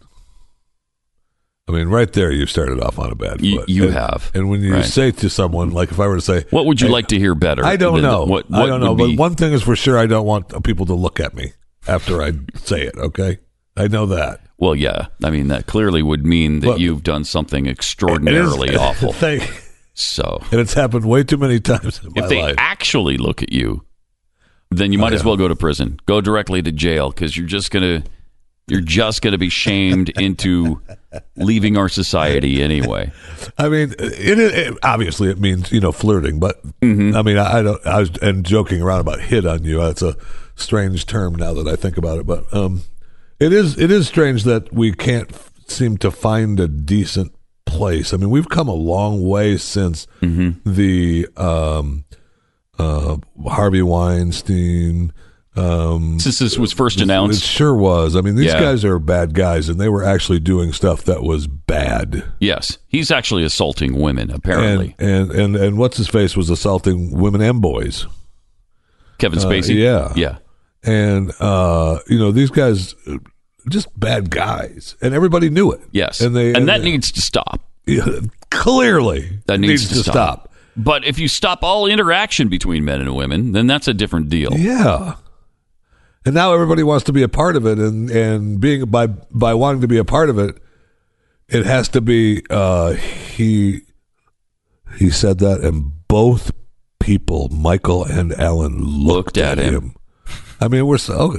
I mean, right there, you started off on a bad foot. You, you and, have. And when you right. say to someone, like if I were to say... What would you hey, like to hear better? I don't know. The, what, what I don't know. But be... one thing is for sure, I don't want people to look at me after I say it, okay? I know that. Well, yeah. I mean, that clearly would mean that but, you've done something extraordinarily is, awful. Thank, so, and it's happened way too many times in my if they life. actually look at you, then you might oh, as yeah. well go to prison. Go directly to jail because you're just gonna you're just gonna be shamed into leaving our society anyway. I mean, it, it obviously it means you know flirting, but mm-hmm. I mean, I, I don't. I was and joking around about hit on you. That's a strange term now that I think about it, but um, it is it is strange that we can't f- seem to find a decent place. I mean, we've come a long way since mm-hmm. the. Um, Uh, Harvey Weinstein. Um, Since this was first announced, it sure was. I mean, these yeah. guys are bad guys, and they were actually doing stuff that was bad. Yes, he's actually assaulting women. Apparently, and and and, and what's his face was assaulting women and boys. Kevin Spacey. Uh, yeah, yeah, and uh, you know these guys, just bad guys, and everybody knew it. Yes, and they and, and that they, needs to stop. Yeah, clearly, that needs, needs to, to stop. stop. But if you stop all interaction between men and women, then that's a different deal. Yeah. And now everybody wants to be a part of it, and, and being by by wanting to be a part of it, it has to be uh, he he said that, and both people, Michael and Alan, looked, looked at, at him. him. I mean, we're so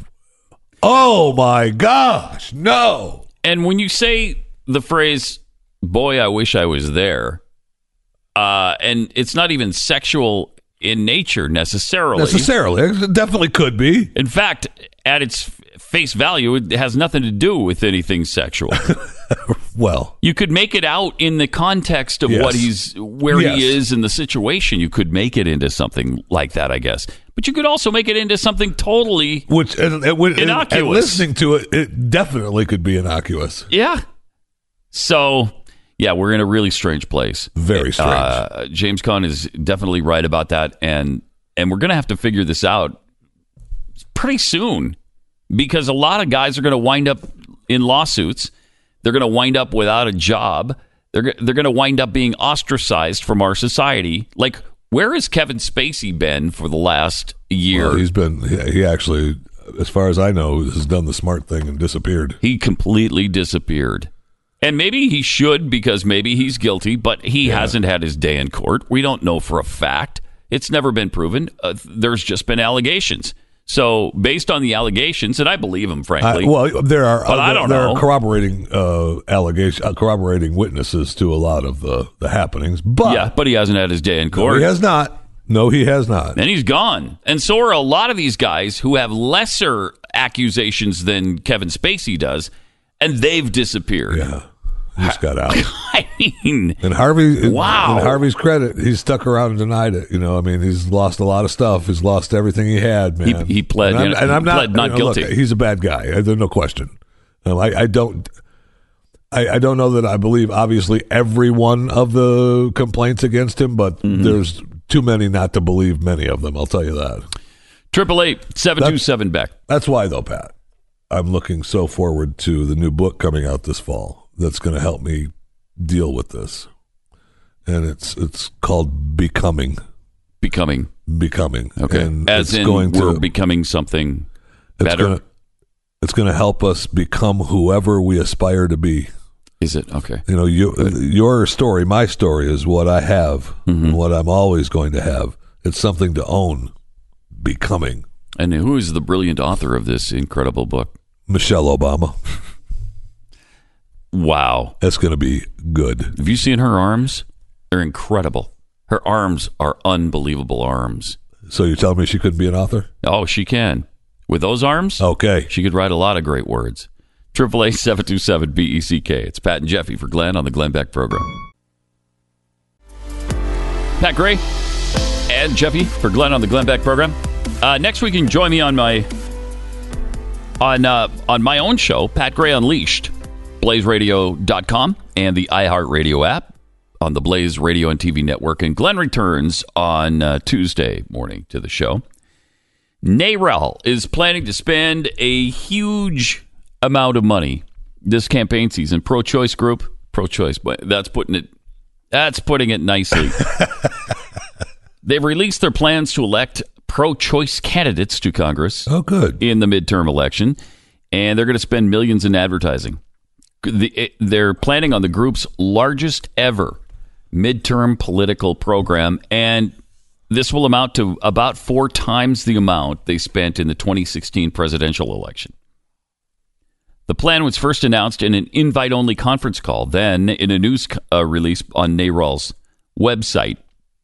oh my gosh, no. And when you say the phrase, "Boy, I wish I was there." Uh, and it's not even sexual in nature necessarily. Necessarily. It definitely could be. In fact, at its face value, it has nothing to do with anything sexual. Well, you could make it out in the context of yes. what he's, where yes. he is in the situation. You could make it into something like that, I guess. But you could also make it into something totally Which, and, and, and, innocuous. And listening to it, it definitely could be innocuous. Yeah. So... yeah, we're in a really strange place. Very strange. Uh, James Caan is definitely right about that, and and we're going to have to figure this out pretty soon because a lot of guys are going to wind up in lawsuits. They're going to wind up without a job. They're they're going to wind up being ostracized from our society. Like, where has Kevin Spacey been for the last year? Well, he's been. He, he actually, as far as I know, has done the smart thing and disappeared. He completely disappeared. And maybe he should because maybe he's guilty, but he yeah. hasn't had his day in court. We don't know for a fact. It's never been proven. Uh, there's just been allegations. So based on the allegations, and I believe him, frankly. Uh, well, there are but uh, I don't there know. are corroborating uh, allegation, uh, corroborating witnesses to a lot of the, the happenings. But yeah, but he hasn't had his day in court. No, he has not. No, he has not. And he's gone. And so are a lot of these guys who have lesser accusations than Kevin Spacey does. And they've disappeared. Yeah, he just got out. I mean, and Harvey, wow. In Harvey's credit, he's stuck around and denied it. You know, I mean, he's lost a lot of stuff. He's lost everything he had, man. He, he pled, and I'm, and I'm he not, pled not you know, guilty. Look, he's a bad guy. There's no question. Um, I, I don't. I, I don't know that I believe, obviously, every one of the complaints against him, but mm-hmm. there's too many not to believe many of them. I'll tell you that. Triple eight seven two seven Beck. That's why, though, Pat. I'm looking so forward to the new book coming out this fall that's going to help me deal with this. And it's it's called Becoming. Becoming. Becoming. Okay. And As it's in going we're to, becoming something it's better? Gonna, it's going to help us become whoever we aspire to be. Is it? Okay. You know, you, your story, my story is what I have, mm-hmm. and what I'm always going to have. It's something to own. Becoming. And who is the brilliant author of this incredible book? Michelle Obama. Wow. That's going to be good. Have you seen her arms? They're incredible. Her arms are unbelievable arms. So you're telling me she couldn't be an author? Oh, she can. With those arms, okay, she could write a lot of great words. triple A seven two seven B E C K. It's Pat and Jeffy for Glenn on the Glenn Beck program. Pat Gray and Jeffy for Glenn on the Glenn Beck program. Uh, next week, you can join me on my on uh, on my own show, Pat Gray Unleashed, blaze radio dot com and the iHeartRadio app on the Blaze Radio and T V network. And Glenn returns on uh, Tuesday morning to the show. NARAL is planning to spend a huge amount of money this campaign season. Pro-choice group, pro-choice, but that's putting it that's putting it nicely. They've released their plans to elect pro-choice candidates to Congress. Oh, good. In the midterm election, and they're going to spend millions in advertising. The, they're planning on the group's largest ever midterm political program, and this will amount to about four times the amount they spent in the twenty sixteen presidential election. The plan was first announced in an invite-only conference call, then in a news uh, release on NARAL's website.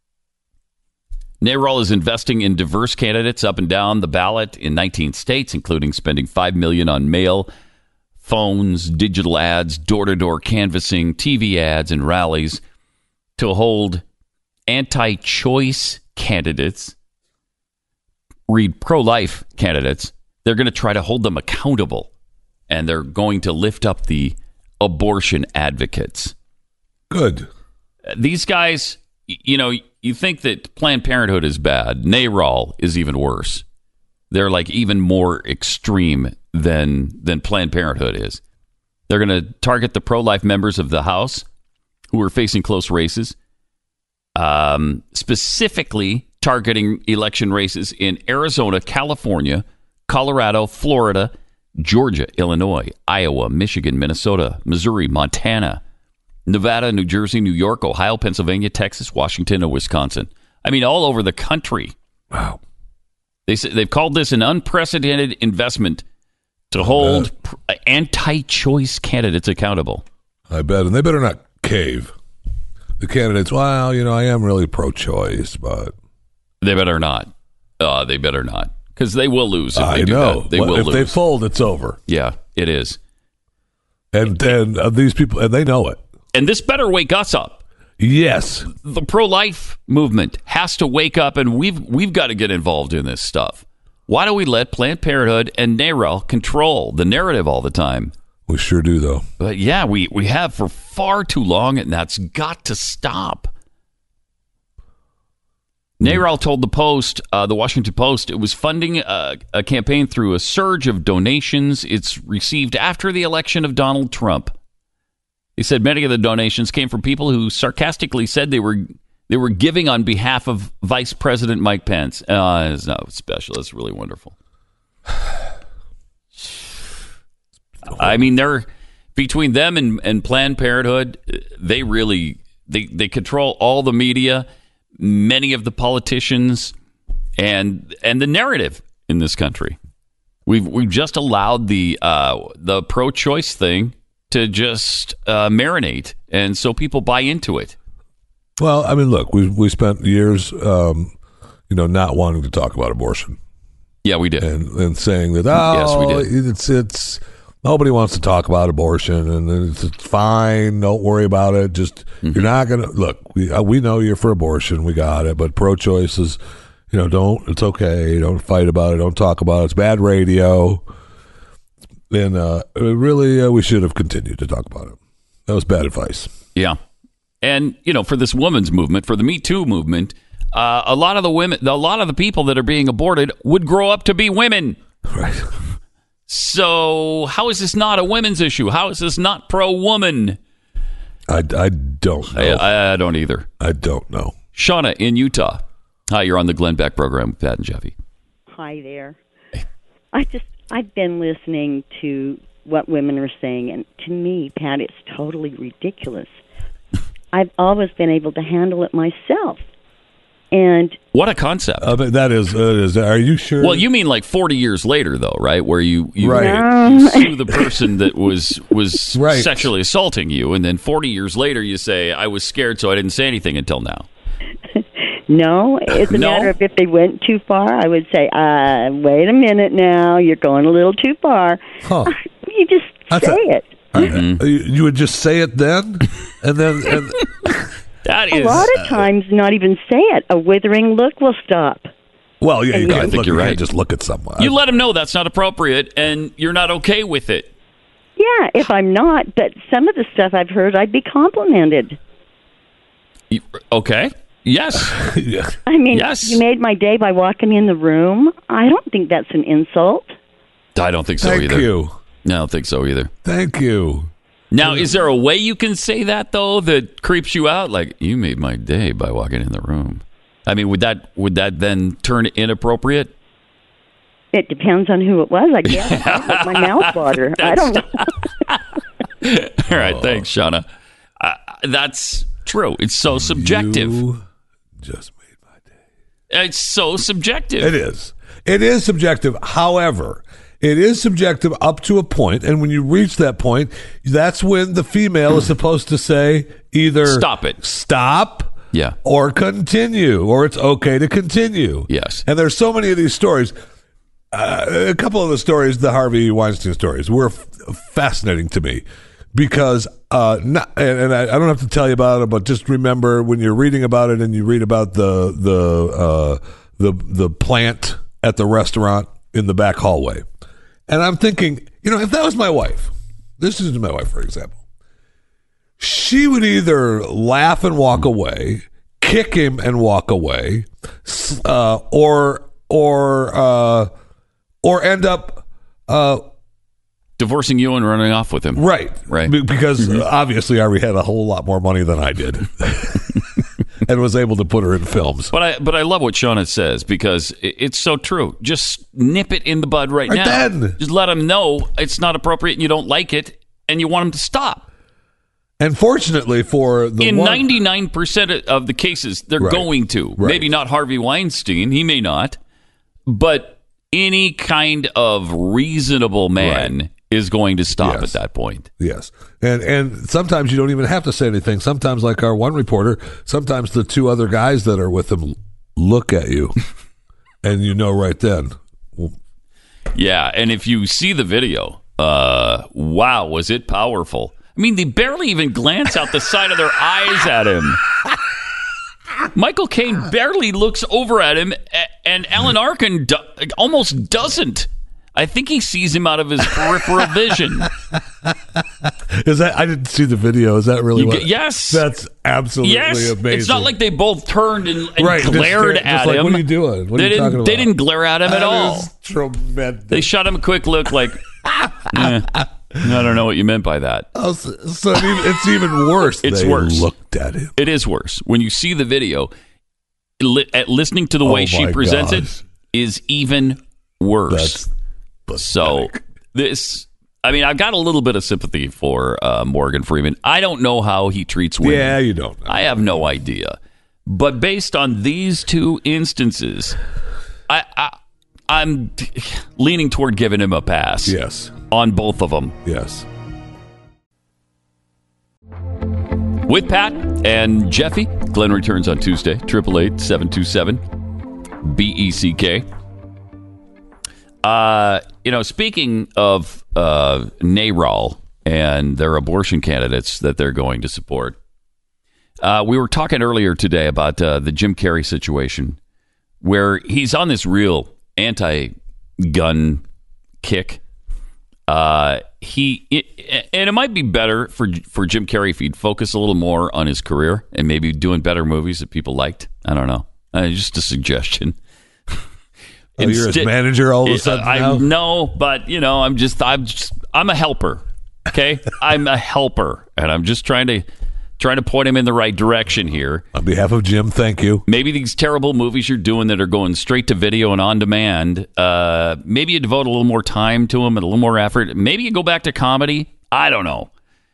NARAL is investing in diverse candidates up and down the ballot in nineteen states, including spending five million dollars on mail, phones, digital ads, door-to-door canvassing, T V ads, and rallies to hold anti-choice candidates, read pro-life candidates. They're going to try to hold them accountable, and they're going to lift up the abortion advocates. Good. These guys, you know, you think that Planned Parenthood is bad. NARAL is even worse. They're like even more extreme than than Planned Parenthood is. They're going to target the pro-life members of the House who are facing close races, um, specifically targeting election races in Arizona, California, Colorado, Florida, Georgia, Illinois, Iowa, Michigan, Minnesota, Missouri, Montana, Nevada, New Jersey, New York, Ohio, Pennsylvania, Texas, Washington, and Wisconsin. I mean, all over the country. Wow. They say, they've called this an unprecedented investment to hold pr- anti-choice candidates accountable. I bet. And they better not cave. The candidates, well, you know, I am really pro-choice, but... They better not. Uh, they better not. Because they will lose if I they do know. that. They well, will if lose. they fold, it's over. Yeah, it is. And, and uh, these people, and they know it. And this better wake us up. Yes. The pro-life movement has to wake up, and we've we've got to get involved in this stuff. Why do we let Planned Parenthood and NARAL control the narrative all the time? We sure do, though. But yeah, we, we have for far too long, and that's got to stop. NARAL told the Post, uh, the Washington Post, it was funding a, a campaign through a surge of donations it's received after the election of Donald Trump. He said many of the donations came from people who sarcastically said they were they were giving on behalf of Vice President Mike Pence. Uh, it's not special. It's really wonderful. I mean, they're between them and, and Planned Parenthood. They really they they control all the media, many of the politicians, and and the narrative in this country. We've we've just allowed the uh, the pro-choice thing to just uh, marinate, and so people buy into it. Well, I mean, look, we we spent years, um, you know, not wanting to talk about abortion. Yeah, we did, and, and saying that, oh, yes, we did. It's it's nobody wants to talk about abortion, and it's, it's fine. Don't worry about it. Just mm-hmm. You're not gonna look. We uh, we know you're for abortion. We got it, but pro-choice is, you know, don't. It's okay. Don't fight about it. Don't talk about it. It's bad radio. And uh, really, uh, we should have continued to talk about it. That was bad advice. Yeah. And, you know, for this women's movement, for the Me Too movement, uh, a lot of the women, a lot of the people that are being aborted would grow up to be women. Right. So how is this not a women's issue? How is this not pro-woman? I, I don't know. I, I don't either. I don't know. Shauna in Utah. Hi, you're on the Glenn Beck program with Pat and Jeffy. Hi there. I just... I've been listening to what women are saying, and to me, Pat, it's totally ridiculous. I've always been able to handle it myself. And what a concept! Uh, but that is, uh, is. Are you sure? Well, you mean like forty years later, though, right? Where you you, right. you sue the person that was was right. sexually assaulting you, and then forty years later, you say, "I was scared, so I didn't say anything until now." No, it's a no? matter of if they went too far, I would say, uh, "Wait a minute, now you're going a little too far." Huh. You just That's say a, it. Mm-hmm. You, you would just say it then, and then. And, That a is, lot of times, not even say it. A withering look will stop. Well, yeah, you I can't think look, you're you right. can't just look at someone. You let them know that's not appropriate, and you're not okay with it. Yeah, if I'm not, but some of the stuff I've heard, I'd be complimented. You, okay. Yes. yeah. I mean, yes. You made my day by walking in the room. I don't think that's an insult. I don't think so Thank either. you. No, I don't think so either. Thank you. Now, is there a way you can say that though that creeps you out? Like, you made my day by walking in the room. I mean, would that would that then turn inappropriate? It depends on who it was, I guess. I my mouth water. I don't know. All right, thanks, Shauna. Uh, that's true. It's so subjective. You just made my day. It's so subjective. It is. It is subjective. However, it is subjective up to a point, and when you reach that point, that's when the female is supposed to say either stop it, stop, yeah, or continue, or it's okay to continue. Yes. And there's so many of these stories. Uh, a couple of the stories, the Harvey Weinstein stories, were f- fascinating to me because, uh, not, and, and I, I don't have to tell you about it, but just remember when you're reading about it and you read about the the uh, the the plant at the restaurant in the back hallway. And I'm thinking, you know, if that was my wife, this is my wife, for example, she would either laugh and walk away, kick him and walk away, uh, or or uh, or end up uh, divorcing you and running off with him. Right, right. Be- because Mm-hmm. uh, obviously Ari had a whole lot more money than I did. And was able to put her in films. But I but I love what Shauna says because it, it's so true. Just nip it in the bud right, Right now. then. Just let them know it's not appropriate and you don't like it and you want them to stop. And fortunately for the in one, ninety-nine percent of the cases, they're Right. going to. Right. Maybe not Harvey Weinstein. He may not. But any kind of reasonable man Right. is going to stop Yes. at that point. Yes. And and sometimes you don't even have to say anything. Sometimes, like our one reporter, sometimes the two other guys that are with him look at you and you know right then. Well, Yeah, and if you see the video, uh, wow, was it powerful. I mean, they barely even glance out the side of their eyes at him. Michael Caine barely looks over at him, a- and Alan Arkin do- almost doesn't. I think he sees him out of his peripheral vision. is that I didn't see the video. Is that really You what? get- yes. That's absolutely Yes, amazing. it's not like they both turned and, and Right, just glared stare- at just like, him. what are you doing? What are they you didn't, talking They about? didn't glare at him That at all. is tremendous. They shot him a quick look like, eh, I don't know what you meant by that. Oh, so so it even- it's even worse. It's They worse. looked at him. It is worse. When you see the video, li- at listening to the way Oh she my presents gosh. it is even worse. That's so this, I mean, I've got a little bit of sympathy for uh, Morgan Freeman. I don't know how he treats women. Yeah, you don't know. I have no idea. But based on these two instances, I, I I'm leaning toward giving him a pass. Yes. On both of them. Yes. With Pat and Jeffy, Glenn returns on Tuesday, eight eight eight, seven two seven, B E C K. Uh, you know, speaking of uh, NARAL and their abortion candidates that they're going to support, uh, we were talking earlier today about uh, the Jim Carrey situation where he's on this real anti-gun kick. Uh, he it, and it might be better for for Jim Carrey if he'd focus a little more on his career and maybe doing better movies that people liked. I don't know. Uh, just a suggestion. Oh, you're his manager all of a sudden I now? know, but you know, I'm just I'm just I'm a helper. Okay, I'm a helper, and I'm just trying to trying to point him in the right direction here. On behalf of Jim, thank you. Maybe these terrible movies you're doing that are going straight to video and on demand, uh, maybe you devote a little more time to them and a little more effort. Maybe you go back to comedy. I don't know.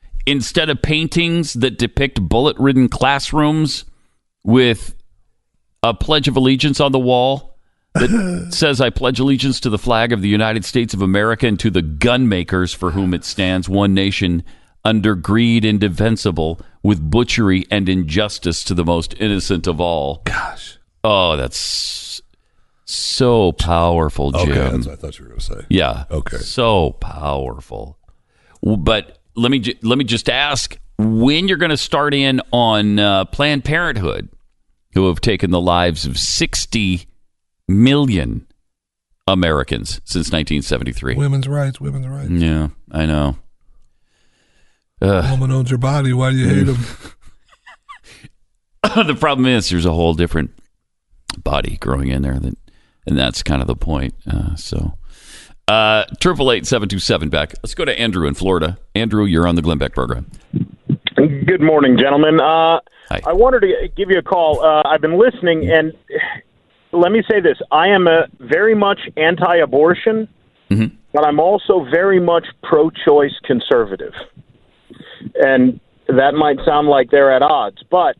Instead of paintings that depict bullet-ridden classrooms with a Pledge of Allegiance on the wall that says, I pledge allegiance to the flag of the United States of America and to the gun makers for whom it stands, one nation, under greed indefensible, with butchery and injustice to the most innocent of all. Gosh. Oh, that's so powerful, Jim. Okay, that's what I thought you were going to say. Yeah. Okay. So powerful. But let me, let me just ask, when you're going to start in on uh, Planned Parenthood, who have taken the lives of sixty million Americans since nineteen seventy-three. Women's rights, women's rights. Yeah, I know. Uh, Woman owns your body. Why do you hate them? The problem is there's a whole different body growing in there, that, and that's kind of the point. Uh, so, triple eight seven two seven Beck. Let's go to Andrew in Florida. Andrew, you're on the Glenn Beck program. Good morning, gentlemen. Uh, I wanted to give you a call. Uh, I've been listening, and let me say this. I am a very much anti-abortion, mm-hmm. but I'm also very much pro-choice conservative. And that might sound like they're at odds, but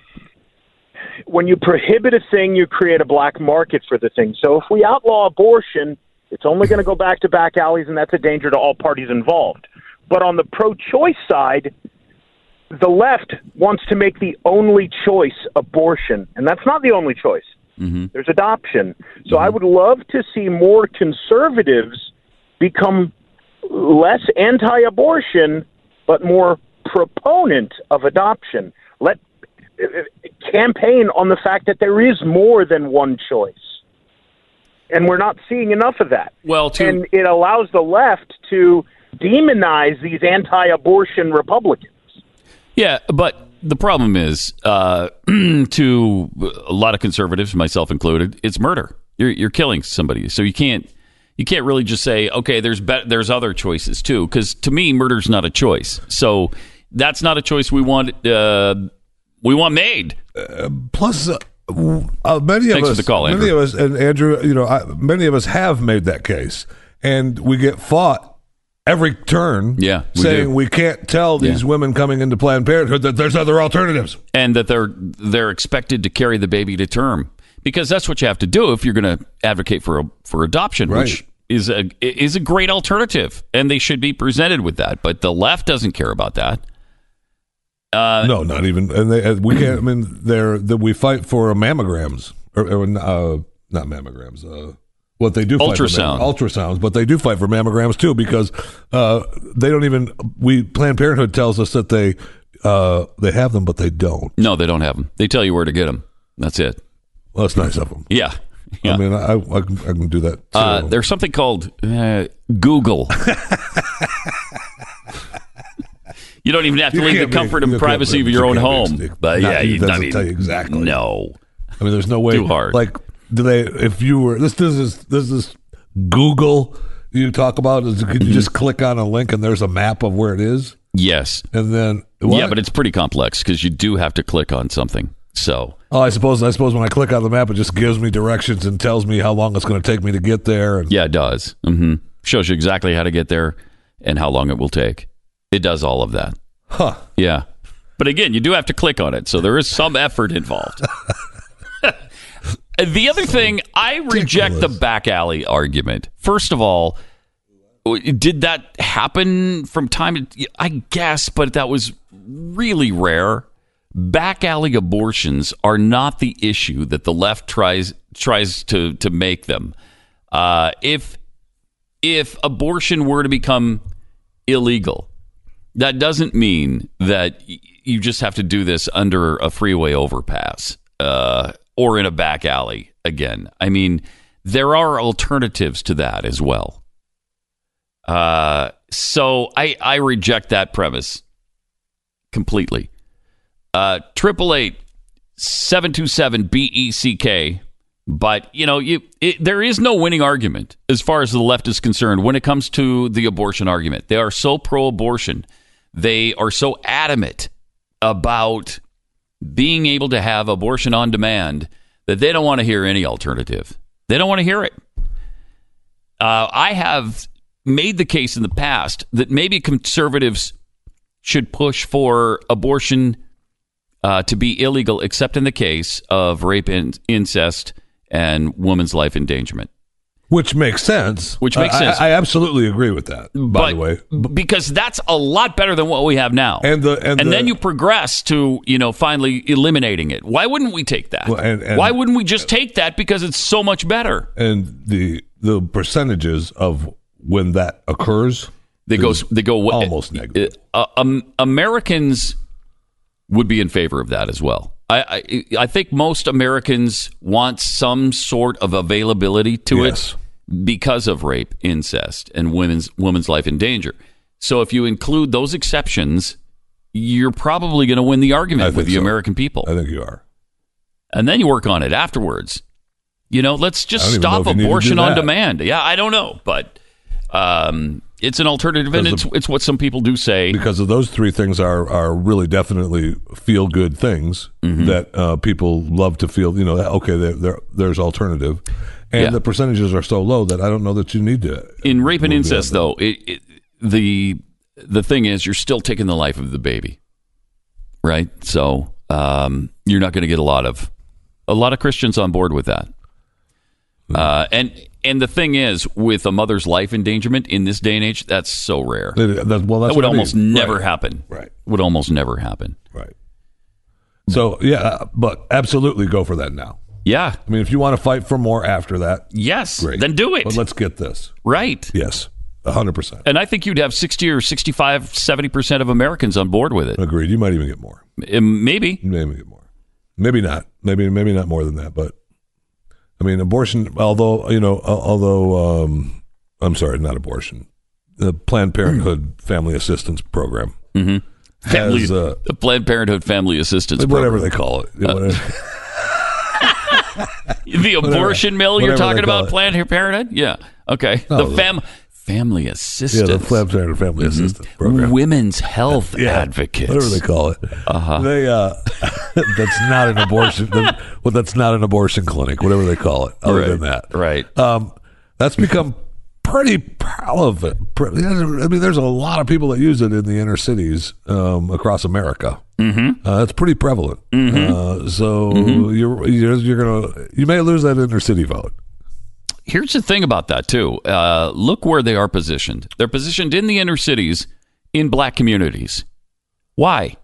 when you prohibit a thing, you create a black market for the thing. So if we outlaw abortion, it's only going to go back to back alleys, and that's a danger to all parties involved. But on the pro-choice side, the left wants to make the only choice abortion, and that's not the only choice. Mm-hmm. There's adoption. So I would love to see more conservatives become less anti-abortion, but more proponent of adoption. Let uh, campaign on the fact that there is more than one choice. And we're not seeing enough of that. Well, to- and it allows the left to demonize these anti-abortion Republicans. Yeah, but the problem is, uh, to a lot of conservatives, myself included, it's murder. You're, you're killing somebody, so you can't you can't really just say, okay, there's be- there's other choices too, because to me, murder's not a choice. So that's not a choice we want. Uh, we want made. Uh, plus, uh, uh, many of Thanks us, for the call, many Andrew. of us, and Andrew, you know, I, many of us have made that case, and we get fought every turn, yeah, we saying do. we can't tell these Yeah. women coming into Planned Parenthood that there's other alternatives, and that they're they're expected to carry the baby to term, because that's what you have to do if you're going to advocate for for adoption, Right. which is a is a great alternative, and they should be presented with that. But the left doesn't care about that. Uh, no, not even, and they, we can't. I mean, they're that we fight for mammograms or, or uh, not mammograms. Uh, what they do fight for Ultrasound. mam- ultrasounds, but they do fight for mammograms too, because uh, they don't even. We Planned Parenthood tells us that they uh, they have them, but they don't. No, they don't have them. They tell you where to get them. That's it. Well, that's nice of them. Yeah. Yeah. I mean, I, I, can, I can do that too. Uh, there's something called uh, Google. You don't even have to You leave the can't comfort make- and you privacy can't of your make- own you can't home. make- But not- yeah, it you, I doesn't mean, tell you exactly. No. I mean, there's no way. Too hard. Like, do they? If you were this, this is this is Google. You talk about is could you just click on a link and there's a map of where it is? Yes. And then what? Yeah, but it's pretty complex because you do have to click on something. So Oh, I suppose. I suppose when I click on the map, it just gives me directions and tells me how long it's going to take me to get there. And yeah, it does. Mm-hmm. Shows you exactly how to get there and how long it will take. It does all of that. Huh. Yeah. But again, you do have to click on it, so there is some effort involved. The other thing, I reject the back alley argument. First of all, did that happen from time to I guess, but that was really rare. Back alley abortions are not the issue that the left tries tries to to make them. Uh, if if abortion were to become illegal, that doesn't mean that y- you just have to do this under a freeway overpass uh, or in a back alley again. I mean, there are alternatives to that as well. Uh, so I, I reject that premise completely. Uh, triple eight seven two seven B E C K. But you know, you it, there is no winning argument as far as the left is concerned when it comes to the abortion argument. They are so pro-abortion. They are so adamant about being able to have abortion on demand that they don't want to hear any alternative. They don't want to hear it. Uh, I have made the case in the past that maybe conservatives should push for abortion uh, to be illegal except in the case of rape and incest and woman's life endangerment. Which makes sense. Which makes I, sense. I, I absolutely agree with that, by but, the way. Because that's a lot better than what we have now. And the and, and the, then you progress to, you know, finally eliminating it. Why wouldn't we take that? Well, and, and, Why wouldn't we just take that because it's so much better? And the the percentages of when that occurs, they go they go almost negative. Uh, um, Americans would be in favor of that as well. I, I I think most Americans want some sort of availability to yes. it because of rape, incest, and women's women's life in danger. So if you include those exceptions, you're probably going to win the argument with the so. American people. I think you are. And then you work on it afterwards. You know, let's just stop abortion on demand. Yeah, I don't know, but um, it's an alternative, and it's, the, it's what some people do say. Because of those three things are, are really definitely feel-good things mm-hmm. that uh, people love to feel, you know, okay, they're, they're, there's alternative. And yeah. the percentages are so low that I don't know that you need to. In rape and incest, though, it, it, the the thing is you're still taking the life of the baby, right? So um, you're not going to get a lot of a lot of Christians on board with that. Mm-hmm. Uh, and and the thing is, with a mother's life endangerment in this day and age, that's so rare. It, that, well, that's that would almost I mean. never right. happen. Right, would almost never happen. Right. So yeah, but absolutely go for that now. Yeah. I mean, if you want to fight for more after that, yes, great. Then do it. But let's get this. Right. Yes, one hundred percent. And I think you'd have sixty or sixty-five, seventy percent of Americans on board with it. Agreed. You might even get more. Um, maybe. Maybe get more. Maybe not. Maybe maybe not more than that. But, I mean, abortion, although, you know, although, um, I'm sorry, not abortion. The Planned Parenthood Family Assistance Program. Mm-hmm. Family, has, uh, the Planned Parenthood Family Assistance whatever Program. Whatever they call it. Uh, whatever. The abortion whatever, mill you're talking about, it. Planned Parenthood? Yeah. Okay. No, the fam- family assistance. Yeah, the Planned Parenthood Family mm-hmm. Assistance Program. Women's health yeah, advocates. Whatever they call it. Uh-huh. They, uh, that's not an abortion. Well, that's not an abortion clinic, whatever they call it, other right. than that. Right. Um, that's become pretty relevant. I mean, there's a lot of people that use it in the inner cities um, across America. Mm-hmm. Uh, that's pretty prevalent. Mm-hmm. Uh, so mm-hmm. you're you're, you're gonna you may lose that inner city vote. Here's the thing about that too. Uh, look where they are positioned. They're positioned in the inner cities, in black communities. Why?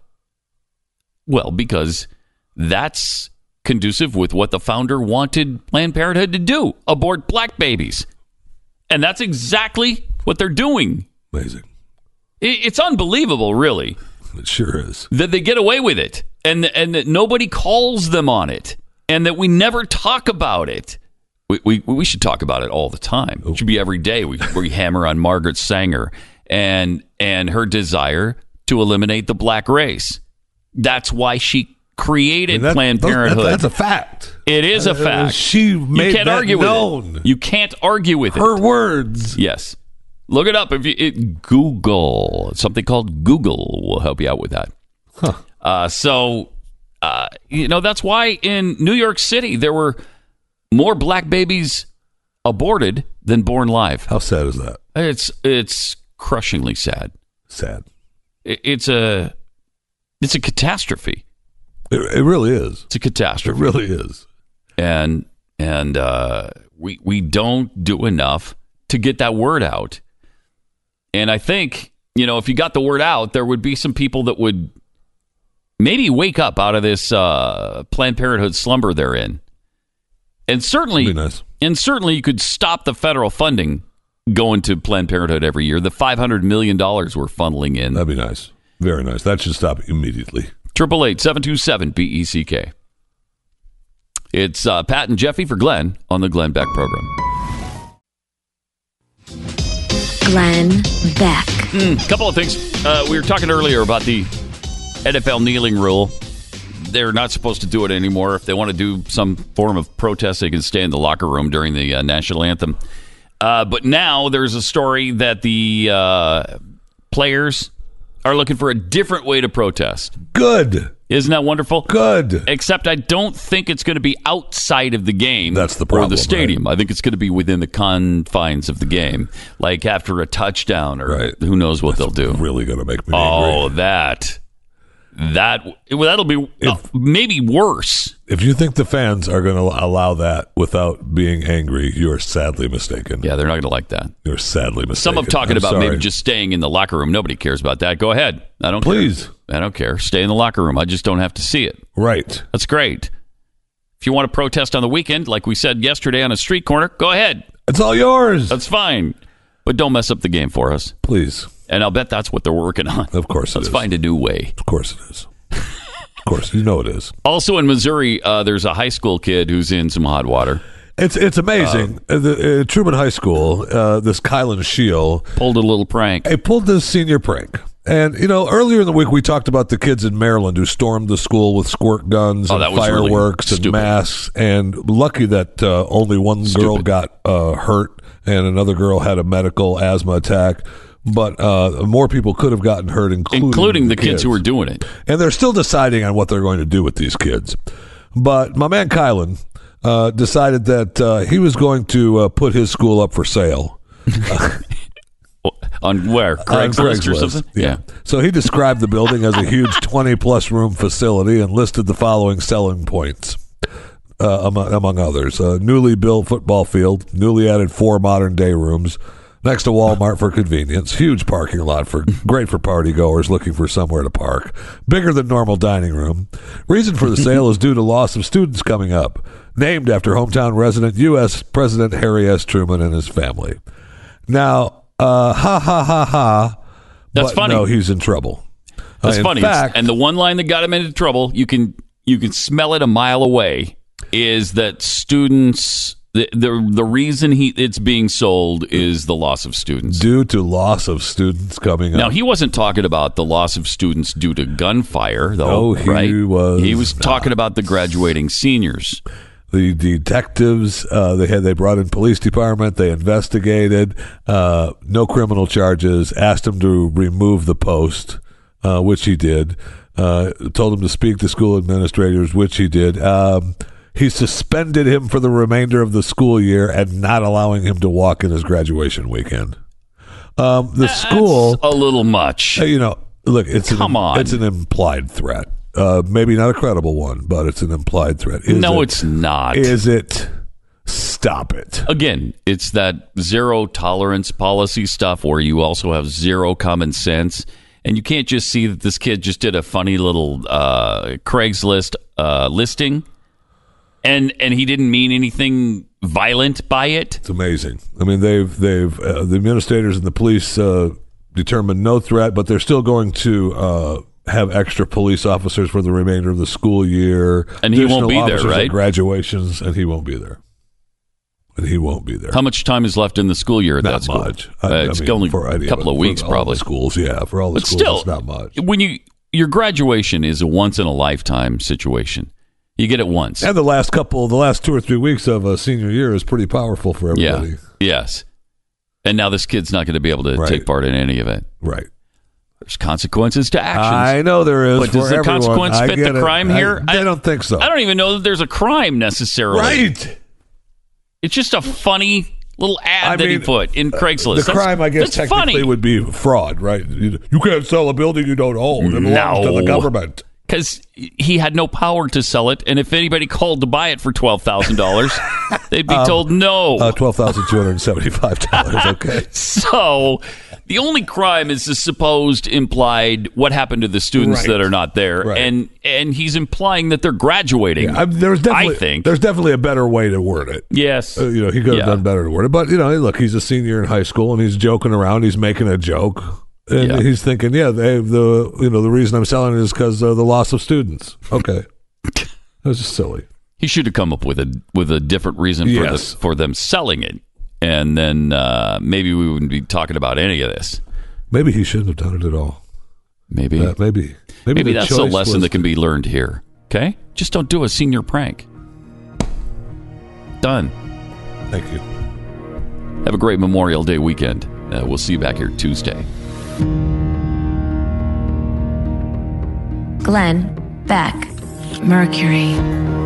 Well, because that's conducive with what the founder wanted Planned Parenthood to do: abort black babies. And that's exactly what they're doing. Amazing. It's unbelievable, really. It sure is. That they get away with it, and and that nobody calls them on it, and that we never talk about it. We we, we should talk about it all the time. It should be every day. We we hammer on Margaret Sanger and and her desire to eliminate the black race. That's why she created I mean, that, Planned Parenthood. That, that's a fact. It is a fact. Uh, she made you can't that argue known. with it. You can't argue with her it. Her words. Yes. Look it up. If you it, Google something called Google will help you out with that. Huh. Uh, so uh, you know that's why in New York City there were more black babies aborted than born live. How sad is that? It's it's crushingly sad. Sad. It, it's a it's a catastrophe. It, it really is. It's a catastrophe. It really is. And and uh, we we don't do enough to get that word out. And I think, you know, if you got the word out, there would be some people that would maybe wake up out of this uh, Planned Parenthood slumber they're in. And certainly, nice. and certainly you could stop the federal funding going to Planned Parenthood every year. The five hundred million dollars we're funneling in. That'd be nice. Very nice. That should stop immediately. Triple eight seven two seven B E C K. It's uh, Pat and Jeffy for Glenn on the Glenn Beck program. Glenn Beck. Mm, couple of things. Uh, we were talking earlier about the N F L kneeling rule. They're not supposed to do it anymore. If they want to do some form of protest, they can stay in the locker room during the uh, national anthem. Uh, but now there's a story that the uh, players are looking for a different way to protest. Good. Isn't that wonderful? Good. Except I don't think it's going to be outside of the game. That's the problem, or the stadium. Right? I think it's going to be within the confines of the game, like after a touchdown, or right. who knows what That's they'll do. Really going to make me oh, angry. that that well, that'll be uh, maybe worse. If you think the fans are going to allow that without being angry, you are sadly mistaken. Yeah, they're not going to like that. You're sadly mistaken. Some of talking I'm about sorry. maybe just staying in the locker room. Nobody cares about that. Go ahead. I don't Please. care. I don't care. Stay in the locker room. I just don't have to see it. Right. That's great. If you want to protest on the weekend, like we said yesterday on a street corner, go ahead. It's all yours. That's fine. But don't mess up the game for us. Please. And I'll bet that's what they're working on. Of course it Let's is. find a new way. Of course it is. Of course. You know it is. Also in Missouri, uh, there's a high school kid who's in some hot water. It's it's amazing. Uh, the, uh, Truman High School, uh, this Kylan Scheel pulled a little prank. He pulled this senior prank. And, you know, earlier in the week, we talked about the kids in Maryland who stormed the school with squirt guns Oh, and that was fireworks really and stupid. masks. And lucky that uh, only one girl Stupid. got uh, hurt and another girl had a medical asthma attack. But uh, more people could have gotten hurt, including, Including the kids who were doing it. And they're still deciding on what they're going to do with these kids. But my man Kylan uh, decided that uh, he was going to uh, put his school up for sale. On where? Craigslist, On or Craigslist, something? Yeah. So he described the building as a huge twenty-plus room facility and listed the following selling points, uh, among, among others. A newly built football field, newly added four modern-day rooms, next to Walmart for convenience, huge parking lot for great for party goers looking for somewhere to park, bigger than normal dining room. Reason for the sale is due to loss of students coming up, named after hometown resident U S President Harry S. Truman and his family. Now, uh, ha ha ha ha. That's but funny. No, he's in trouble. That's Uh, in funny. fact- and the one line that got him into trouble, you can you can smell it a mile away, is that students the the, the reason he it's being sold is the loss of students. Due to loss of students coming Now up. he wasn't talking about the loss of students due to gunfire, though. No, he right? was He was talking about the graduating seniors. The detectives, uh, they had they brought in police department. They investigated. Uh, no criminal charges. Asked him to remove the post, uh, which he did. Uh, told him to speak to school administrators, which he did. Um, he suspended him for the remainder of the school year and not allowing him to walk in his graduation weekend. Um, the That's school, a little much. uh, you know, look, it's Come an, on. it's an implied threat. Uh, maybe not a credible one, but it's an implied threat. Is no, it- it's not. Is it? Stop it. Again, it's that zero tolerance policy stuff where you also have zero common sense. And you can't just see that this kid just did a funny little uh, Craigslist uh, listing and and he didn't mean anything violent by it. It's amazing. I mean, they've they've uh, the administrators and the police uh, determined no threat, but they're still going to uh, have extra police officers for the remainder of the school year. And he won't Additional be there, officers at right? Graduations, and he won't be there. And he won't be there. How much time is left in the school year at Not that school? much. Uh, I- I it's mean, only for a any couple it. of weeks, For all probably. the schools, yeah, for all the But schools, still, it's not much. when you your graduation is a once in a lifetime situation. You get it once. And the last couple, the last two or three weeks of a senior year is pretty powerful for everybody. Yeah. Yes. And now this kid's not going to be able to Right. take part in any of it. Right. There's consequences to actions. I know there is. But does for the everyone. consequence I fit get the it. crime I- here? I, don't think so. I don't even know that there's a crime necessarily. Right. It's just a funny little ad I that mean, he put in Craigslist. The That's- crime, I guess, that's technically funny. would be fraud, right? You, you can't sell a building you don't own. It belongs to the No. government. Because he had no power to sell it, and if anybody called to buy it for twelve thousand dollars, they'd be Um, told no. Uh, twelve thousand two hundred seventy-five dollars. Okay. So the only crime is the supposed implied what happened to the students Right. that are not there, Right. and and he's implying that they're graduating. I, there's definitely, I think. there's definitely a better way to word it. Yes, Uh, you know, he could have Yeah. done better to word it. But, you know, look, he's a senior in high school, and he's joking around. He's making a joke. And Yeah. he's thinking, yeah, they, the you know the reason I'm selling it is because of the loss of students. Okay. That was just silly. He should have come up with a with a different reason for Yes. the, for them selling it, and then uh, maybe we wouldn't be talking about any of this. Maybe he shouldn't have done it at all. Maybe, Uh, maybe. Maybe, maybe the that's a choice lesson was- that can be learned here. Okay, just don't do a senior prank. Done. Thank you. Have a great Memorial Day weekend. Uh, we'll see you back here Tuesday. Glenn Beck, Mercury.